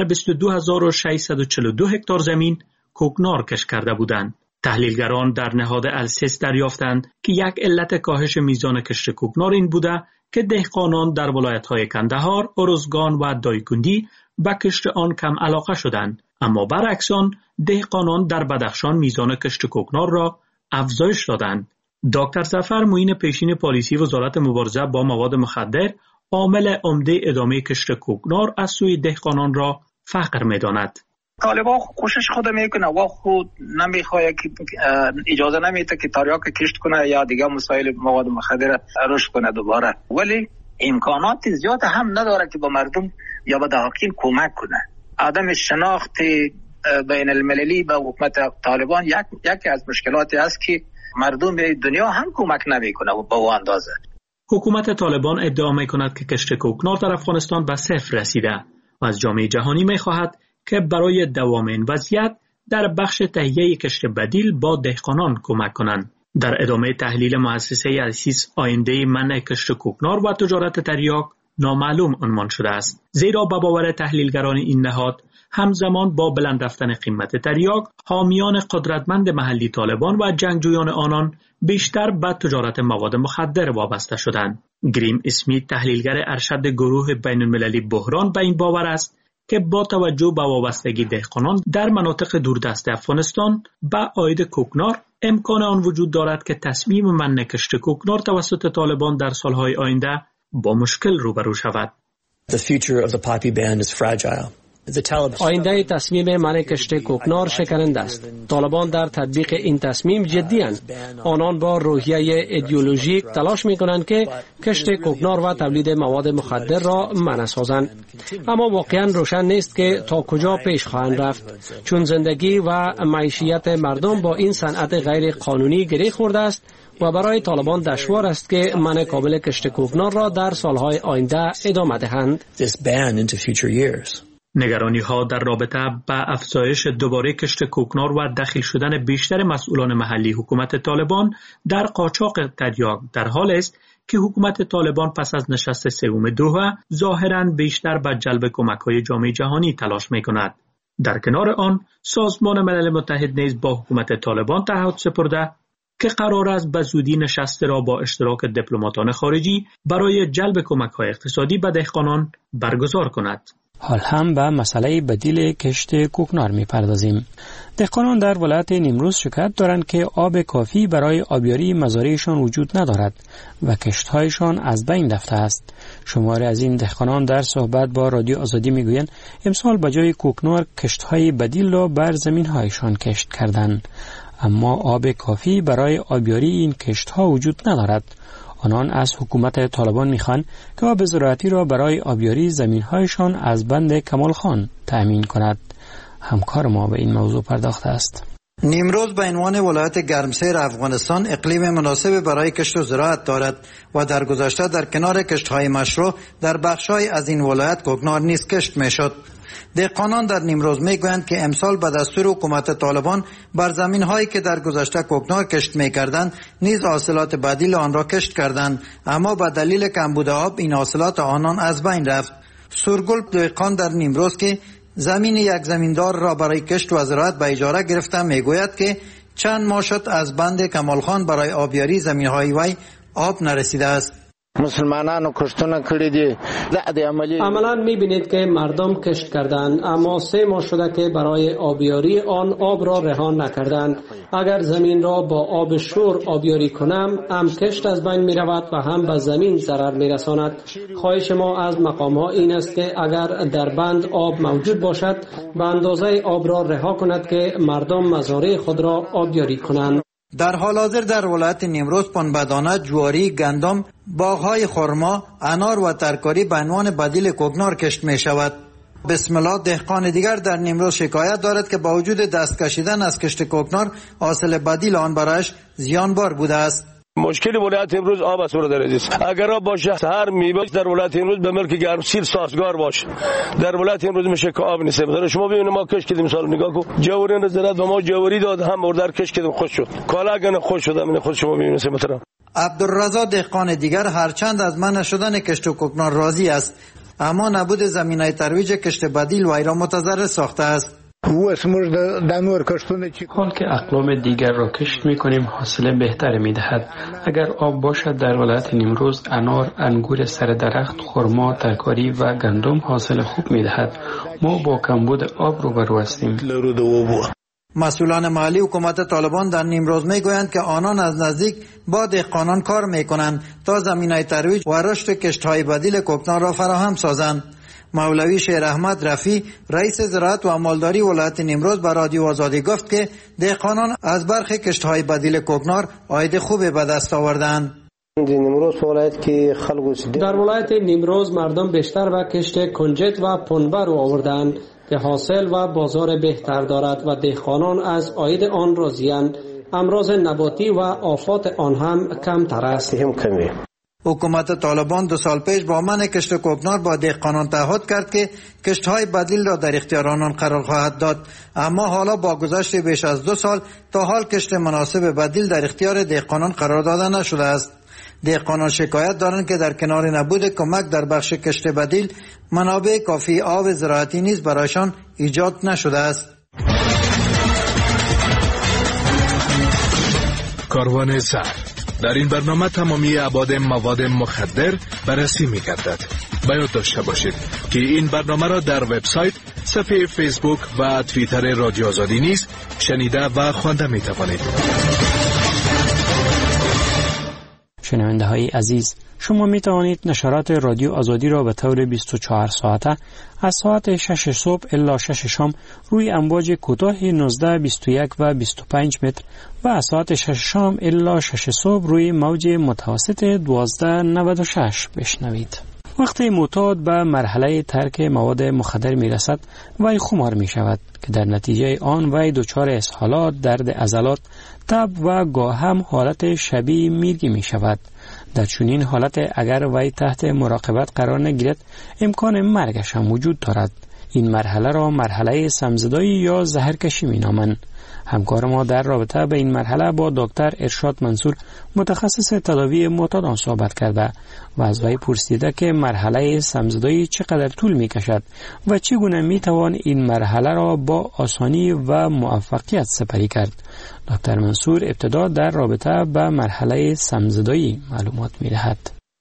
22642 هکتار زمین کوکنار کشت کرده بودند. تحلیلگران در نهاد السیس دریافتند که یک علت کاهش میزان کشت کوکنار این بوده که دهقانان در ولایت‌های کندهار، ارزگان و دایکندی به کشت آن کم علاقه شدند، اما برعکس آن دهقانان در بدخشان میزان کشت کوکنار را افزایش دادند. دکتر ظفر معین پیشین پالیسی وزارت مبارزه با مواد مخدر عامل عمده ادامه کشت کوکنار از سوی دهقانان را فقر می‌داند. طالبان کوشش خود میکنه و خود نمیخواد که اجازه نمیده که تریاک کشت کنه یا دیگه مسائل مواد مخدر رشد کنه دوباره، ولی امکانات زیاد هم نداره که با مردم یا با دهقان کمک کنه. عدم شناخت بین المللی به حکومت طالبان یکی از مشکلاتی است که مردم به دنیا هم کمک نمیکنه و با اون اندازه. حکومت طالبان ادعا میکند که کشت کوکنار در افغانستان به صفر رسیده و از جامعه جهانی میخواهد که برای دوام این وضعیت در بخش تهیه کشت بدیل با دهقانان کمک کنند. در ادامه تحلیل مؤسسه السیس آینده منع کشت کوکنار و تجارت تریاک نامعلوم عنوان شده است، زیرا به باور تحلیلگران این نهاد همزمان با بلند رفتن قیمت تریاک، حامیان قدرتمند محلی طالبان و جنگجویان آنان بیشتر به تجارت مواد مخدر وابسته شدند. گریم اسمیت تحلیلگر ارشد گروه بین المللی بحران به این باور است که با توجه به وابستگی دهقانان در مناطق دوردست افغانستان به عاید کوکنار، امکان آن وجود دارد که تصمیم منع کشت کوکنار توسط طالبان در سالهای آینده با مشکل روبرو شود. The future of the poppy ban is fragile. آینده تصمیم منع کشت کوکنار شکننده است. طالبان در تطبیق این تصمیم جدی‌اند. آنان با روحیه ایدئولوژیک تلاش می‌کنند که کشت کوکنار و تولید مواد مخدر را منع سازند. اما واقعاً روشن نیست که تا کجا پیش خواهند رفت، چون زندگی و معیشت مردم با این صنعت غیر قانونی گره خورده است و برای طالبان دشوار است که منع کامل کشت کوکنار را در سالهای آینده ادامه دهند. نگرانی ها در رابطه با افزایش دوباره کشت کوکنار و دخیل شدن بیشتر مسئولان محلی حکومت طالبان در قاچاق تریاک در حال است که حکومت طالبان پس از نشست سوم دوحه ظاهراً بیشتر به جلب کمک‌های جامعه جهانی تلاش می‌کند. در کنار آن سازمان ملل متحد نیز با حکومت طالبان تعهد سپرده که قرار است به زودی نشستی را با اشتراک دیپلماتان خارجی برای جلب کمک‌های اقتصادی به دهقانان برگزار کند. حال هم به مسئله بدیل کشت کوکنار می‌پردازیم. دهقانان در ولایت نیمروز شکایت دارند که آب کافی برای آبیاری مزارعشان وجود ندارد و کشت‌هایشان از بین رفته است. شماری از این دهقانان در صحبت با رادیو آزادی میگویند امسال به جای کوکنار کشت‌های بدیل را بر زمین‌هایشان کشت کردند، اما آب کافی برای آبیاری این کشت‌ها وجود ندارد. آنان از حکومت طالبان می‌خواهند که آب زراعتی را برای آبیاری زمین‌هایشان از بند کمال خان تأمین کند. همکار ما به این موضوع پرداخته است. نیمروز به عنوان ولایت گرمسیر افغانستان اقلیم مناسب برای کشت و زراعت دارد و در گذشته در کنار کشت‌های مشروع در بخش‌های از این ولایت کوکنار نیز کشت می‌شد. دهقانان در نیمروز میگویند که امسال به دستور حکومت طالبان بر زمین‌هایی که در گذشته کوکنار کشت می‌کردند نیز حاصلات بدیل آن را کشت کردند، اما به دلیل کمبود آب این حاصلات آنان از بین رفت. سورگل دهقان در نیمروز که زمین یک زمیندار را برای کشت و زراعت به اجاره گرفته میگوید که چند ماه شد از بند کمال خان برای آبیاری زمین‌های وی آب نرسیده است. مسلمانانو کشتونه کړی دي عملا میبینید که مردم کشت کردند، اما 3 ماه شده که برای آبیاری آن آب را رها نکردند. اگر زمین را با آب شور آبیاری کنم هم کشت از بین میرود و هم به زمین ضرر میرساند. خواهش ما از مقام ها این است که اگر در بند آب موجود باشد به اندازه آب را رها کند که مردم مزارع خود را آبیاری کنند. در حال حاضر در ولایت نیمروز پنبه‌دانه، جواری، گندم، باغ‌های خرما، انار و ترکاری به عنوان بدیل کوکنار کشت می شود. بسم الله دهقان دیگر در نیمروز شکایت دارد که با وجود دست کشیدن از کشت کوکنار حاصل بدیل آن برایش زیانبار بوده است. مشکل ولایت امروز آب است در عزیز. اگر آب باشه هر میوه در ولایت امروز به ملک گرمسیر سازگار باشه. در ولایت امروز میشه که آب نیست. مثلا شما ببینید ما کش کردیم مثال نگاه کن. جواری نزدت و ما جواری داد هم در کش کردیم خوش شد. کالا گنه خوش شد. من خود شما ببینید مثلا. عبدالرضا دهقان دیگر هرچند از منع شدن کشت و کوکنار راضی است، اما نبود زمینای ترویج کشت بدیل وی را متضرر ساخته است. حال که اقلام دیگر را کشت می کنیم حاصل بهتر می دهد. اگر آب باشد در ولایت نیمروز انار، انگور سر درخت، خرما، ترکاری و گندم حاصل خوب می دهد. ما با کمبود آب روبرو هستیم. مسئولان محلی حکومت طالبان در نیمروز می گویند که آنان از نزدیک با دهقانان کار می کنند تا زمینای ترویج و رشد کشت‌های بدیل کوکنار را فراهم سازند. مولوی شیر احمد رفی رئیس زراعت و مالداری ولایت نیمروز به رادیو آزادی گفت که دهقانان از برخی کشت‌های بدیل کوکنار عاید خوبی به دست آوردند. در ولایت نیمروز مردم بیشتر به کشت کنجد و پنبه رو آوردند که حاصل و بازار بهتر دارد و دهقانان از عاید آن راضی‌اند. امراض نباتی و آفات آن هم کمتر است. حکومت طالبان 2 سال پیش با منع کشت کوکنار با دهقانان تعهد کرد که کشت‌های بدیل را در اختیار آنان قرار خواهد داد، اما حالا با گذشت بیش از 2 سال تا حال کشت مناسب بدیل در اختیار دهقانان قرار داده نشده است. دهقانان شکایت دارند که در کنار نبود کمک در بخش کشت بدیل منابع کافی آب زراعتی نیز برایشان ایجاد نشده است. کاروان زر در این برنامه تمامی ابعاد مواد مخدر بررسی می‌گردد. باید داشته باشید که این برنامه را در وبسایت، صفحه فیسبوک و توییتر رادیو آزادی نیز شنیده و خوانده می‌توانید. شنونده های عزیز، شما می توانید نشرات رادیو آزادی را به طور 24 ساعته از ساعت 6 صبح الی 6 شام روی امواج کوتاه 19، 21 و 25 متر و از ساعت 6 شام الی 6 صبح روی موج متوسط 1296 بشنوید. وقتی معتاد به مرحله ترک مواد مخدر می رسد وی خمار می شود که در نتیجه آن وی دچار اسهالات، درد عضلات، تب و گاه هم حالت شبیه میرگی می شود. در چنین حالت اگر وی تحت مراقبت قرار نگیرد امکان مرگش هم وجود دارد. این مرحله را مرحله سمزدایی یا زهرکشی می نامند. همکار ما در رابطه به این مرحله با دکتر ارشاد منصور متخصص تداوی معتادان صحبت کرده و از وی پرسیده که مرحله سمزدایی چقدر طول می کشد و چگونه می توان این مرحله را با آسانی و موفقیت سپری کرد. دکتر منصور ابتدا در رابطه به مرحله سمزدایی معلومات می دهد.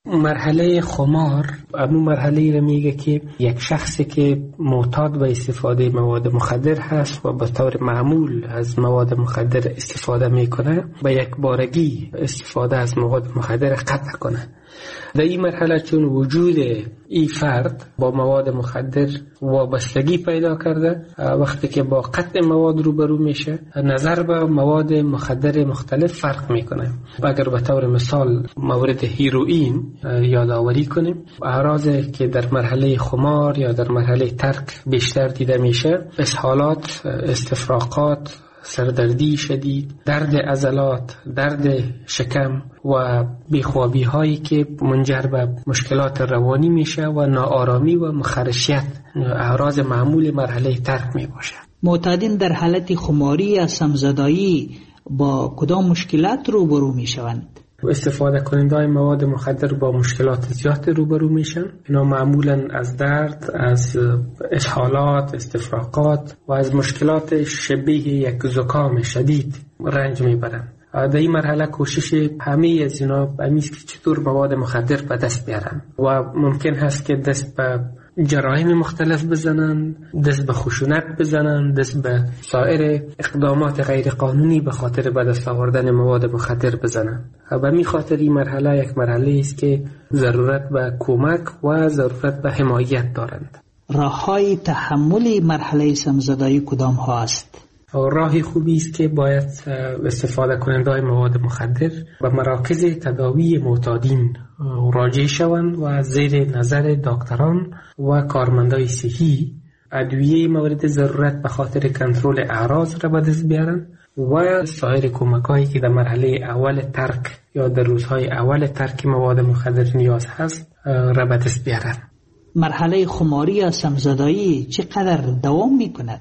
مرحله خمار همون مرحله را میگه که یک شخصی که معتاد به استفاده مواد مخدر هست و به طور معمول از مواد مخدر استفاده میکنه به یک بارگی استفاده از مواد مخدر قطع کنه. در این مرحله چون وجود این فرد با مواد مخدر وابستگی پیدا کرده، وقتی که با قطع مواد روبرو میشه نظر به مواد مخدر مختلف فرق میکنه. اگر به طور مثال مورد هیروئین یادآوری کنیم، اعراضی که در مرحله خمار یا در مرحله ترک بیشتر دیده میشه اسهالات، استفراغات، سردردی شدید، درد عضلات، درد شکم و بیخوابی هایی که منجر به مشکلات روانی میشه و ناآرامی و مخرشیت اعراض معمول مرحله ترک می باشه. معتادین در حالت خماری یا سمزدایی با کدام مشکلات روبرو میشوند؟ استفاده کننده مواد مخدر با مشکلات زیاد روبرو میشن. اینا معمولا از درد، از اسهالات، استفراغات و از مشکلات شبیه یک زکام شدید رنج میبرن. در این مرحله کوشش همه از اینا همیست که چطور مواد مخدر به دست بیارن و ممکن هست که دست به جرایم مختلف بزنن، دست به خشونت بزنن، دست به سایر اقدامات غیر قانونی به خاطر به دست آوردن مواد مخدر بزنن. و به خاطر این مرحله یک مرحله است که ضرورت به کمک و ضرورت به حمایت دارند. راه‌های تحمل مرحله سمزدایی کدام ها است؟ راهی خوبی است که باید استفاده کننده مواد مخدر و مراکز تداوی معتادین راجع شوند و زیر نظر دکتران و کارمندای صحی ادویه مورد ضرورت به خاطر کنترل اعراض را به دست بیارن و سایر کمکایی که در مرحله اول ترک یا در روزهای اول ترک مواد مخدر نیاز هست را به دست بیارن. مرحله خماری یا سمزدایی چقدر دوام میکند؟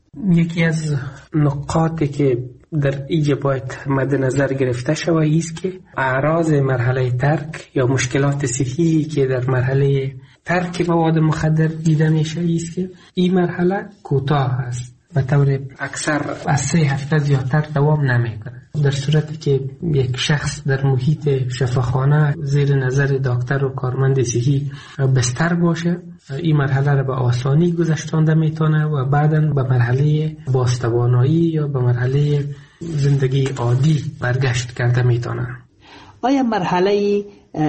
یکی از نقاطی که در اینجا باید مد نظر گرفته شود است که اعراض مرحله ترک یا مشکلات صحی که در مرحله ترک مواد مخدر دیده میشه است که این مرحله کوتاه است، به طور اکثر از 3 هفته زیادتر دوام نمیکنه. در صورتی که یک شخص در محیط شفاخانه زیر نظر دکتر و کارمند صحی بستر باشه، این مرحله را به آسانی گذشتانده میتونه و بعداً به مرحله بازتوانایی یا به مرحله زندگی عادی برگشت کرده میتونه. آیا مرحله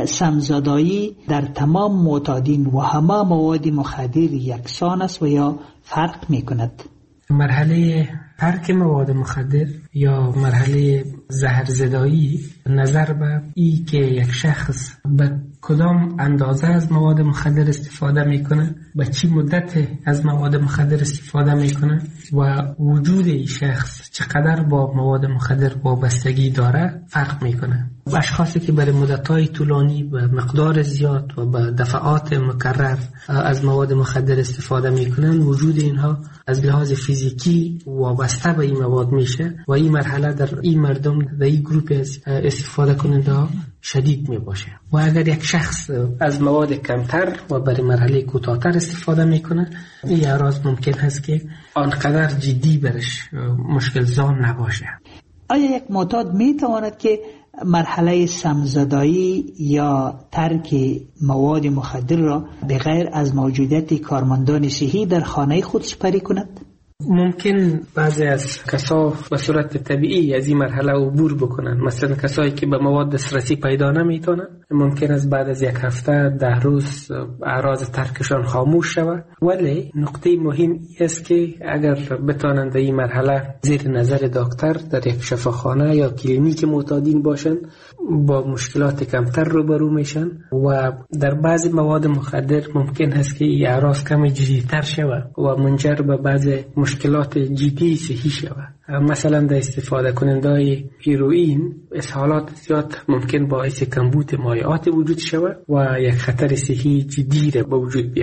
سمزدایی در تمام معتادین و همه مواد مخدر یکسان است و یا فرق میکند؟ مرحله ترک مواد مخدر یا مرحله زهرزدایی نظر به ای که یک شخص به کدام اندازه از مواد مخدر استفاده میکنه، به چی مدت از مواد مخدر استفاده میکنه و وجود این شخص چقدر با مواد مخدر وابستگی داره فرق میکنه. اشخاصی که برای مدت‌های طولانی به مقدار زیاد و به دفعات مکرر از مواد مخدر استفاده میکنن، وجود اینها از لحاظ فیزیکی وابسته به این مواد میشه و این مرحله در این مردم در این گروپ استفاده کننده ها شدید می باشه. و اگر یک شخص از مواد کمتر و برای مرحله کوتاه‌تر استفاده میکنه، این اعراض ممکن هست که آنقدر جدی برش مشکل زان نباشه. آیا یک معتاد می تواند که مرحله سمزدایی یا ترک مواد مخدر را بغیر از موجودیت کارمندان صحی در خانه خود سپری کند؟ ممکن بعضی از کسا به صورت طبیعی از این مرحله عبور بکنن. مثلا کسایی که به مواد دسترسی پیدا نمیتونن ممکن است بعد از 1 هفته 10 روز اعراض ترکشان خاموش شود. ولی نقطه مهم است که اگر بتونن در این مرحله زیر نظر دکتر در یک شفاخانه یا کلینیک معتادین باشن، با مشکلات کمتر روبرو میشن و در بعضی مواد مخدر ممکن است که این اعراض کمی جدی‌تر شود و منجر به بعضی مشکلات جدی صحی شود. مثلا در استفاده کننده هیروئین اسهالات زیاد ممکن باعث کمبود مایعات وجود شود و یک خطر صحی جدی را به وجود بیاره.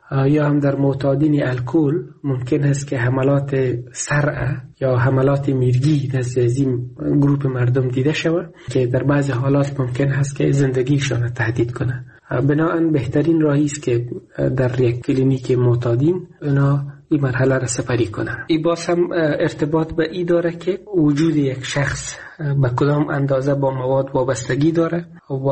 یا هم در معتادین الکل ممکن است که حملات صرع یا حملات میرگی نزد از این گروه مردم دیده شود که در بعض حالات ممکن است که زندگیشان را تهدید کنه. بنابراین بهترین راهی است که در یک کلینیک معتادین اونا این مرحله را سپری کنن. این باز هم ارتباط به این داره که وجود یک شخص به کدام اندازه با مواد وابستگی داره و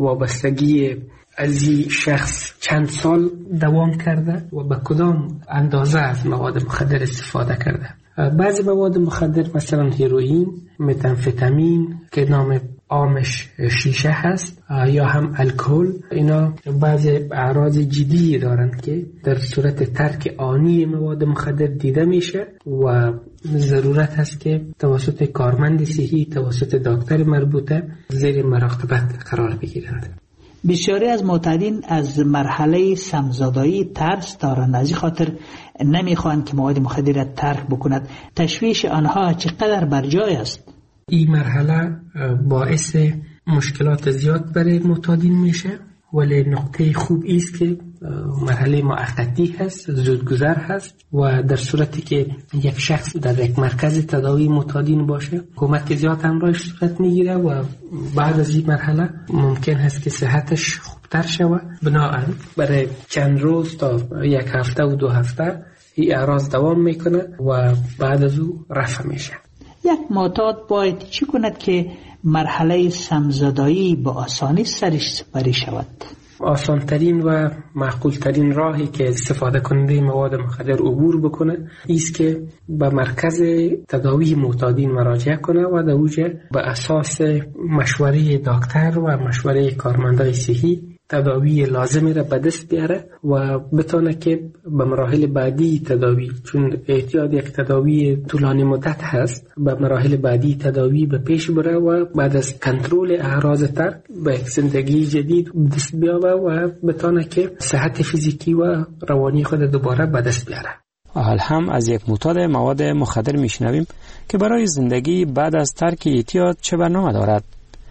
وابستگی از این شخص چند سال دوام کرده و به کدام اندازه از مواد مخدر استفاده کرده. بعضی مواد مخدر مثلا هیروئین، متامفتامین که نام عامش شیشه هست یا هم الکل، اینا بعضی اعراض جدی دارند که در صورت ترک آنی مواد مخدر دیده میشه و ضرورت هست که توسط کارمند صحی، توسط دکتر مربوطه زیر مراقبت قرار بگیرند. بسیاری از معتادین از مرحله سمزدایی ترس دارند، از این خاطر نمیخوان که مواد مخدر را ترک بکند. تشویش آنها چقدر بر جای است؟ این مرحله باعث مشکلات زیاد برای معتادین میشه، ولی نقطه خوب است که مرحله موقتی هست، زودگذر هست و در صورتی که یک شخص در یک مرکز تداوی معتادین باشه کمک زیاد همراهش صورت میگیره و بعد از این مرحله ممکن هست که صحتش خوبتر شود. بنابراین برای چند روز تا یک هفته و 2 هفته این اعراض دوام میکنه و بعد از او رفع میشه. یک معتاد باید چی کند که مرحله سمزدایی با آسانی سرش سپری شود؟ آسانترین و معقولترین راهی که استفاده کننده مواد مخدر عبور بکنه ایست که به مرکز تداوی معتادین مراجعه کنه و در اوجه به اساس مشوره دکتر و مشوره کارمندای صحی تداوی لازمی را به دست بیاره و بتونه که به مراحل بعدی تداوی، چون احتیاج یک تداوی طولانی مدت هست، به مراحل بعدی تداوی به پیش بره و بعد از کنترل اعراض ترک به یک زندگی جدید دست بیاره و بتونه که صحت فیزیکی و روانی خود دوباره به دست بیاره. حال هم از یک معتاد مواد مخدر میشنویم که برای زندگی بعد از ترک اعتیاد چه برنامه دارد.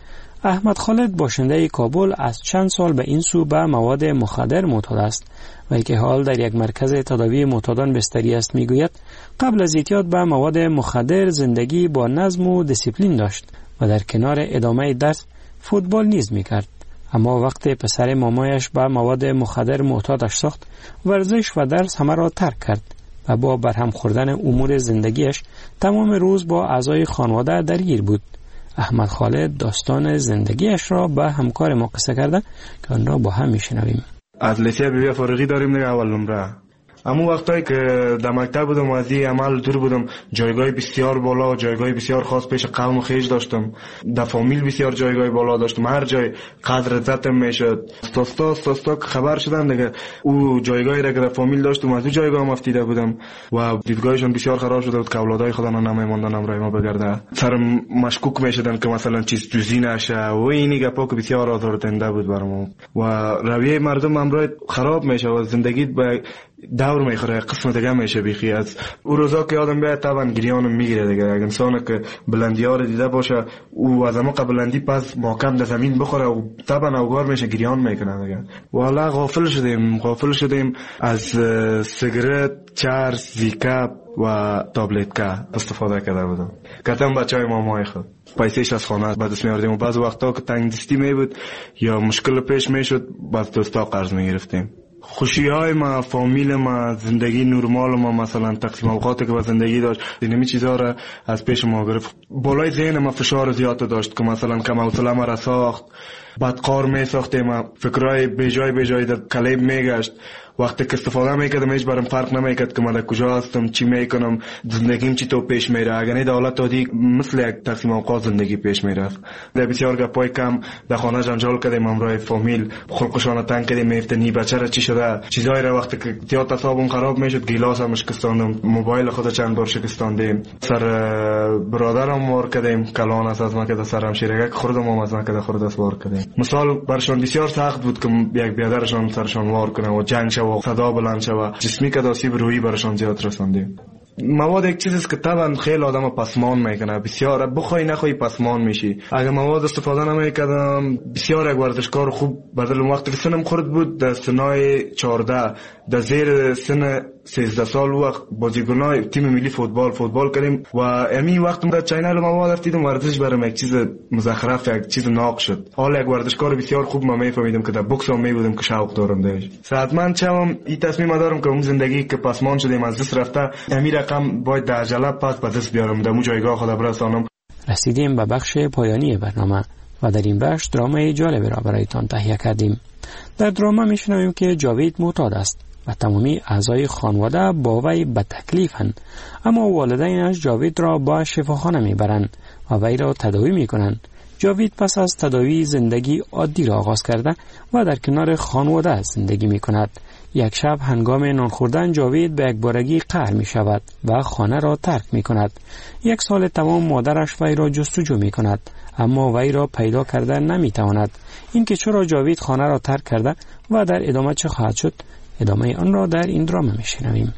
احمد خالد باشنده کابل از چند سال به این سو به مواد مخدر معتاد است و که حال در یک مرکز تداوی معتادان بستری است. میگوید قبل از اعتیاد به مواد مخدر زندگی با نظم و دیسیپلین داشت و در کنار ادامه درس فوتبال نیز میکرد، اما وقت پسر مامایش به مواد مخدر معتادش ساخت ورزش و درس همه را ترک کرد و با برهم خوردن امور زندگیش تمام روز با اعضای خانواده درگیر بود. احمد خالد داستان زندگیش را به همکار ما قصه کرده که آن را با هم میشنویم. از لیسه بیا فارغی داریم دیگه اول نمره. اما وقتایی که در مکتب بودم و از این عمل دور بودم جایگاه بسیار بالا و جایگاه بسیار خاص پیش قوم و خیش داشتم، در فامیل بسیار جایگاه بالا داشتم، هر جای قدر عزتم میشد. ستا که خبر شدم دیگه او جایگاهی را که در فامیل داشتم از او جایگاه هم افتیده بودم و دیدگاهشون بسیار خراب شده بود که اولادای خدا نمیماندن امرای ما بگرده. سرم مشکوک میشدن که مثلا چیز جزئی نشه و اینی گپا که بسیار آزاردهنده بود برام و رویه مردم امرای خراب میشه و زندگی به دور میخوره، قسم دیگه میشه بیخی. از او روزا که آدم بیاد طبعا گریانم میگیره دیگه. اگه انسان که بلندی ها رو دیده باشه او از اما بلندی پس محکم در زمین بخوره و طبعا اوگار میشه گریان میکنه دیگه. والا غافل شدیم از سیگرت، چرس، ویکاپ و تابلتکا استفاده کرده بودم. کتم بچهای مامای خود پیسهش از خانه به دست میاردیم و بعض وقتا که تنگ دستی می بود یا مشکل پیش میشد باز دوستا قرض میگرفتیم. خوشی های ما، فامیل ما، زندگی نرمال ما، مثلا تقسیم اوقاتی که با زندگی داشت، اینمی چیزا را از پیش ما گرفت. بالای ذهن ما فشار زیاد داشت که مثلا کم حوصله ما را ساخت، بدقار می ساختیم، فکرای بجای در کلیب میگشت. وقتی که استفاده میکردم هیچ برام فرق نمیکرد که من در کجا هستم، چی میکنم، زندگیم چی تو پیش میره. اگر نه دولت دادی مثل یک تقسیم اوقات زندگی پیش میرفت. در بسیار گپای کم در خانه جنجال کردیم، همراه فامیل خلقشان تنگ کردیم، میفتنی بچه را چی شده چیزایی را. وقتی که زیاد حسابم خراب میشد گیلاس هم شکستاندم، موبایل خود چند بار شکستاندیم، سر برادرم مار کردیم، کلان از من که سرم شیرگک خوردم و از من که خورد است وار کردیم. مثال برشان بسیار سخت بود که یک برادرشان سرشان وار کنه و جنگ و صدا بلند شود، جسمی که آسیب روحی برشان زیاد رساندیم. مواد یک چیزی است که طبعا خیلی آدم پسمان میکنه، بسیار بخوای نخوای پسمان میشی. اگه مواد استفاده نمیکردم بسیار یک ورزشکار خوب بدل وقتی که سنم خورد بود در سنای 14 در زیر سن 13 سال وقت بازیکنای تیم ملی فوتبال کردیم و امی وقت در چینل مواد رفتیم ورزش برام یک چیز مزخرف، یک چیز ناق شد. حالا یک ورزشکار بسیار خوب ما میفهمیدم که در بوکس هم میبودم که شوق دارم درش. صحتمند شوم این تصمیم دارم که اون زندگی که پسمان شدیم از دست رفته امی رقم باید در عجله پس به دست بیارم، در اون جایگاه خود برسانم. رسیدیم به بخش پایانی برنامه و در این بخش درامای جالبی را برایتان تهیه کردیم. در دراما میشنویم که جاوید معتاد است و تمامی اعضای خانواده با وی به تکلیفند، اما والدینش جاوید را با شفاخانه میبرند و وی را تداوی میکنند. جاوید پس از تداوی زندگی عادی را آغاز کرده و در کنار خانواده زندگی میکند. یک شب هنگام نان خوردن جاوید به یکبارگی قهر می شود و خانه را ترک می کند. 1 سال تمام مادرش وی را جستجو می کند اما وی را پیدا کرده نمی تواند. این که چرا جاوید خانه را ترک کرده و در ادامه چه خواهد شد، ادامه آن را در این دراما می شنویم.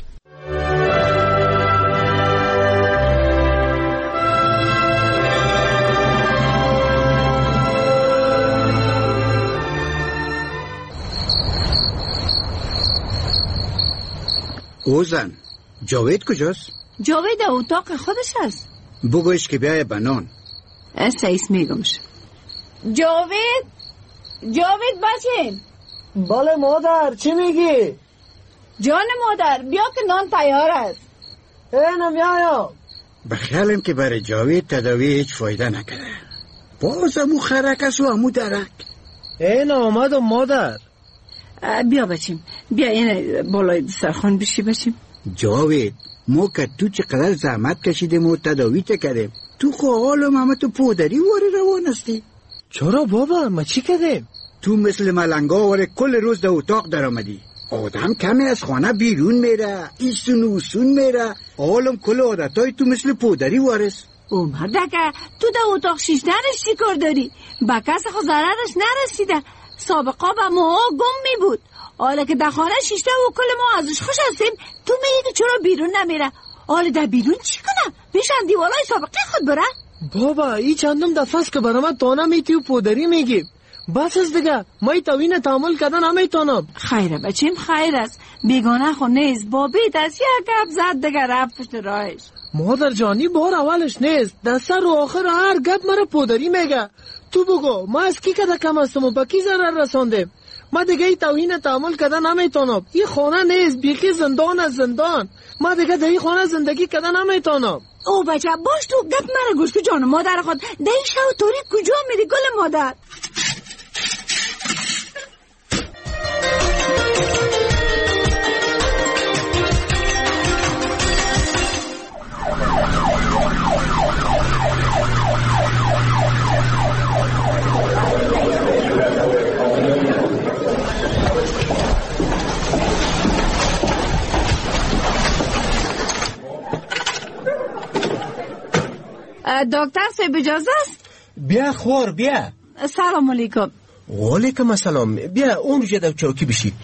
اوزن، جاوید کجاست؟ جاوید در اتاق خودش است. بگویش که بیای بنان. سعیس میگمش. جاوید بچین. بله مادر، چی میگی؟ جان مادر بیا که نان تیار است. اینم میایم. بخیالم که برای جاوید تداوی هیچ فایده نکرده. باز امو خرک است و امو درک. این آمدم مادر. بیا بچیم، بیا این بالای دسترخوان بشیم. جاوید، ما که تو چقدر زحمت کشیدیم و تداوی کردیم، تو حالم همه تو پودری واری روان هستی. چرا بابا؟ ما چی کردیم؟ تو مثل ملنگا واره کل روز در اتاق در آمدی. آدم کمی از خانه بیرون میره، ایسون و اوسون میره، حالم کل عادتای تو مثل پودری وارست. او مردکه، تو در اتاق شیش نرشتی کار داری، با کس خود ضررش نرسیده. سابقا با ما گم می بود، حالا که در خانه شیشته و کل ما ازش خوش هستیم تو میگی چرا بیرون نمیره؟ حالا در بیرون چی کنم؟ بشن دیوالای سابقه خود بره؟ بابا ای چندم دفعه است که برام تانا میتی و پودری میگی. بس از دیگه ما توین تعامل کردن نمیتونم. خیره بچیم، خیر است، بیگانه خو نیست، با بیت از یک گپ زد دیگه رفت پشت راهش. مادر جانی بار اولش نیست، در سر و آخر هر گپ مرا پودری میگه. تو بگو ما از کی کده کم هستم و با کی ضرر رساندیم؟ ما دیگه ای توهین تعامل کردن نمیتونم. این خانه نیست، بیخی زندان از زندان. ما دیگه در این خانه زندگی کردن نمیتونم. او بچه باش، تو گپ مرا گوش که جان مادر خود در این شو توری کجا میری گل مادر؟ دکتر صاحب اجازه است؟ بیا خور بیا. سلام علیکم. وعلیکم السلام. بیا اونجا در چوکی بشی.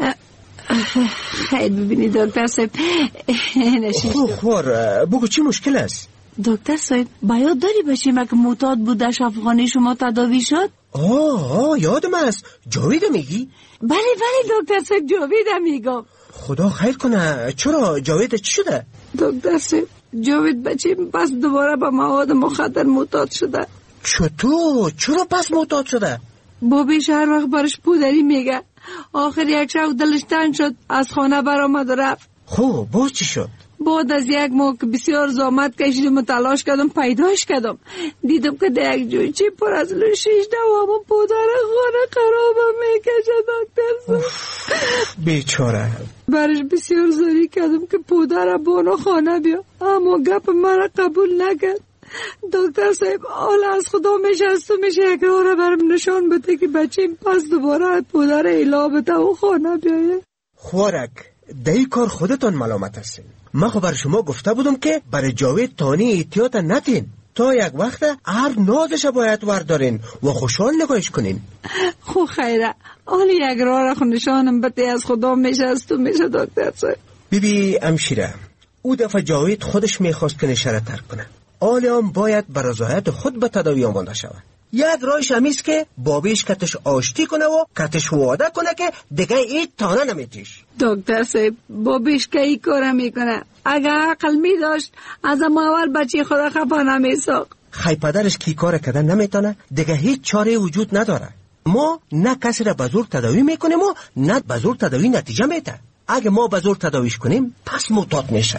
خیلی ببینی دکتر صاحب خور بگو چی مشکل است؟ دکتر صاحب باید داری بشیم که معتاد بود در شفاخانه شما تداوی شد؟ یادم است. جاوید میگی؟ بله دکتر صاحب جاوید میگم. خدا خیر کنه. چرا جاوید چی شده؟ دکتر صاحب جاوید بچیم پس دوباره به مواد مخدر معتاد شده. چطور؟ چرا پس معتاد شده؟ بابیش هر وقت برش پودری میگه. آخر یک شب دلش تنگ شد، از خانه برآمد و رفت. خب باز چی شد؟ بعد از یک ماه که بسیار زحمت کشیدم و تلاش کردم پیداش کردم، دیدم که در یک جویچه پر از لوشیش دوام پودر خانه خرابم میکشه. دکتر بیچاره. برش بسیار زاری کردم که پودر بانو خانه بیا، اما گپ مرا قبول نکرد. دکتر صاحب حالا از خدا میشه یک راه برم نشان بده که بچیم پس دوباره پودر ایلا بده و خانه بیایه. خورک دهی کار خودتان ملامت هستین. من خب بر شما گفته بودم که برای جاوید تانی احتیاط نتین، تا یک وقت هر نازش باید وردارین و خوشحال نگاهش کنین. خو خیره حالا یک راه را نشانم بده از خدا میشه دکتر صاحب. بیبی امشیره او دفعه جاوید خودش میخواست که نشه را ترک کنه. آلیام باید بر رضایت خود به تداوی آماده شود. یک راهش همیست که بابیش کتش آشتی کنه و کتش وعده کنه که دیگه این تانه نمیتیش. دکتر صاحب بابیش که ای کار میکنه؟ اگه عقل میداشت از اول بچه خدا خفا نمیساخت. خی پدرش کی کار کردن نمیتونه، دیگه هیچ چاره وجود نداره. ما نه کسی را بزرگ تداوی میکنیم و نه بزرگ تداوی نتیجه میده. اگه ما بزرگ تداویش کنیم پس معتاد میشه.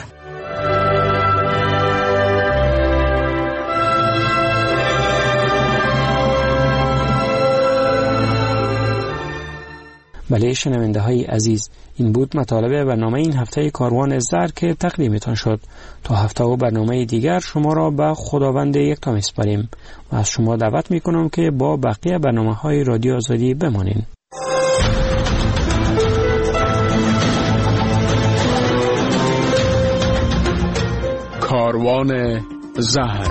بله شنونده های عزیز، این بود مطالب برنامه این هفته کاروان زر که تقدیمتان شد. تا هفته و برنامه دیگر شما را به خداوند یکتا میسپاریم و از شما دعوت میکنم که با بقیه برنامه های رادیو آزادی بمانین. کاروان زهر.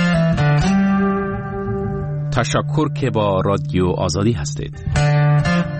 تشکر که با رادیو آزادی هستید.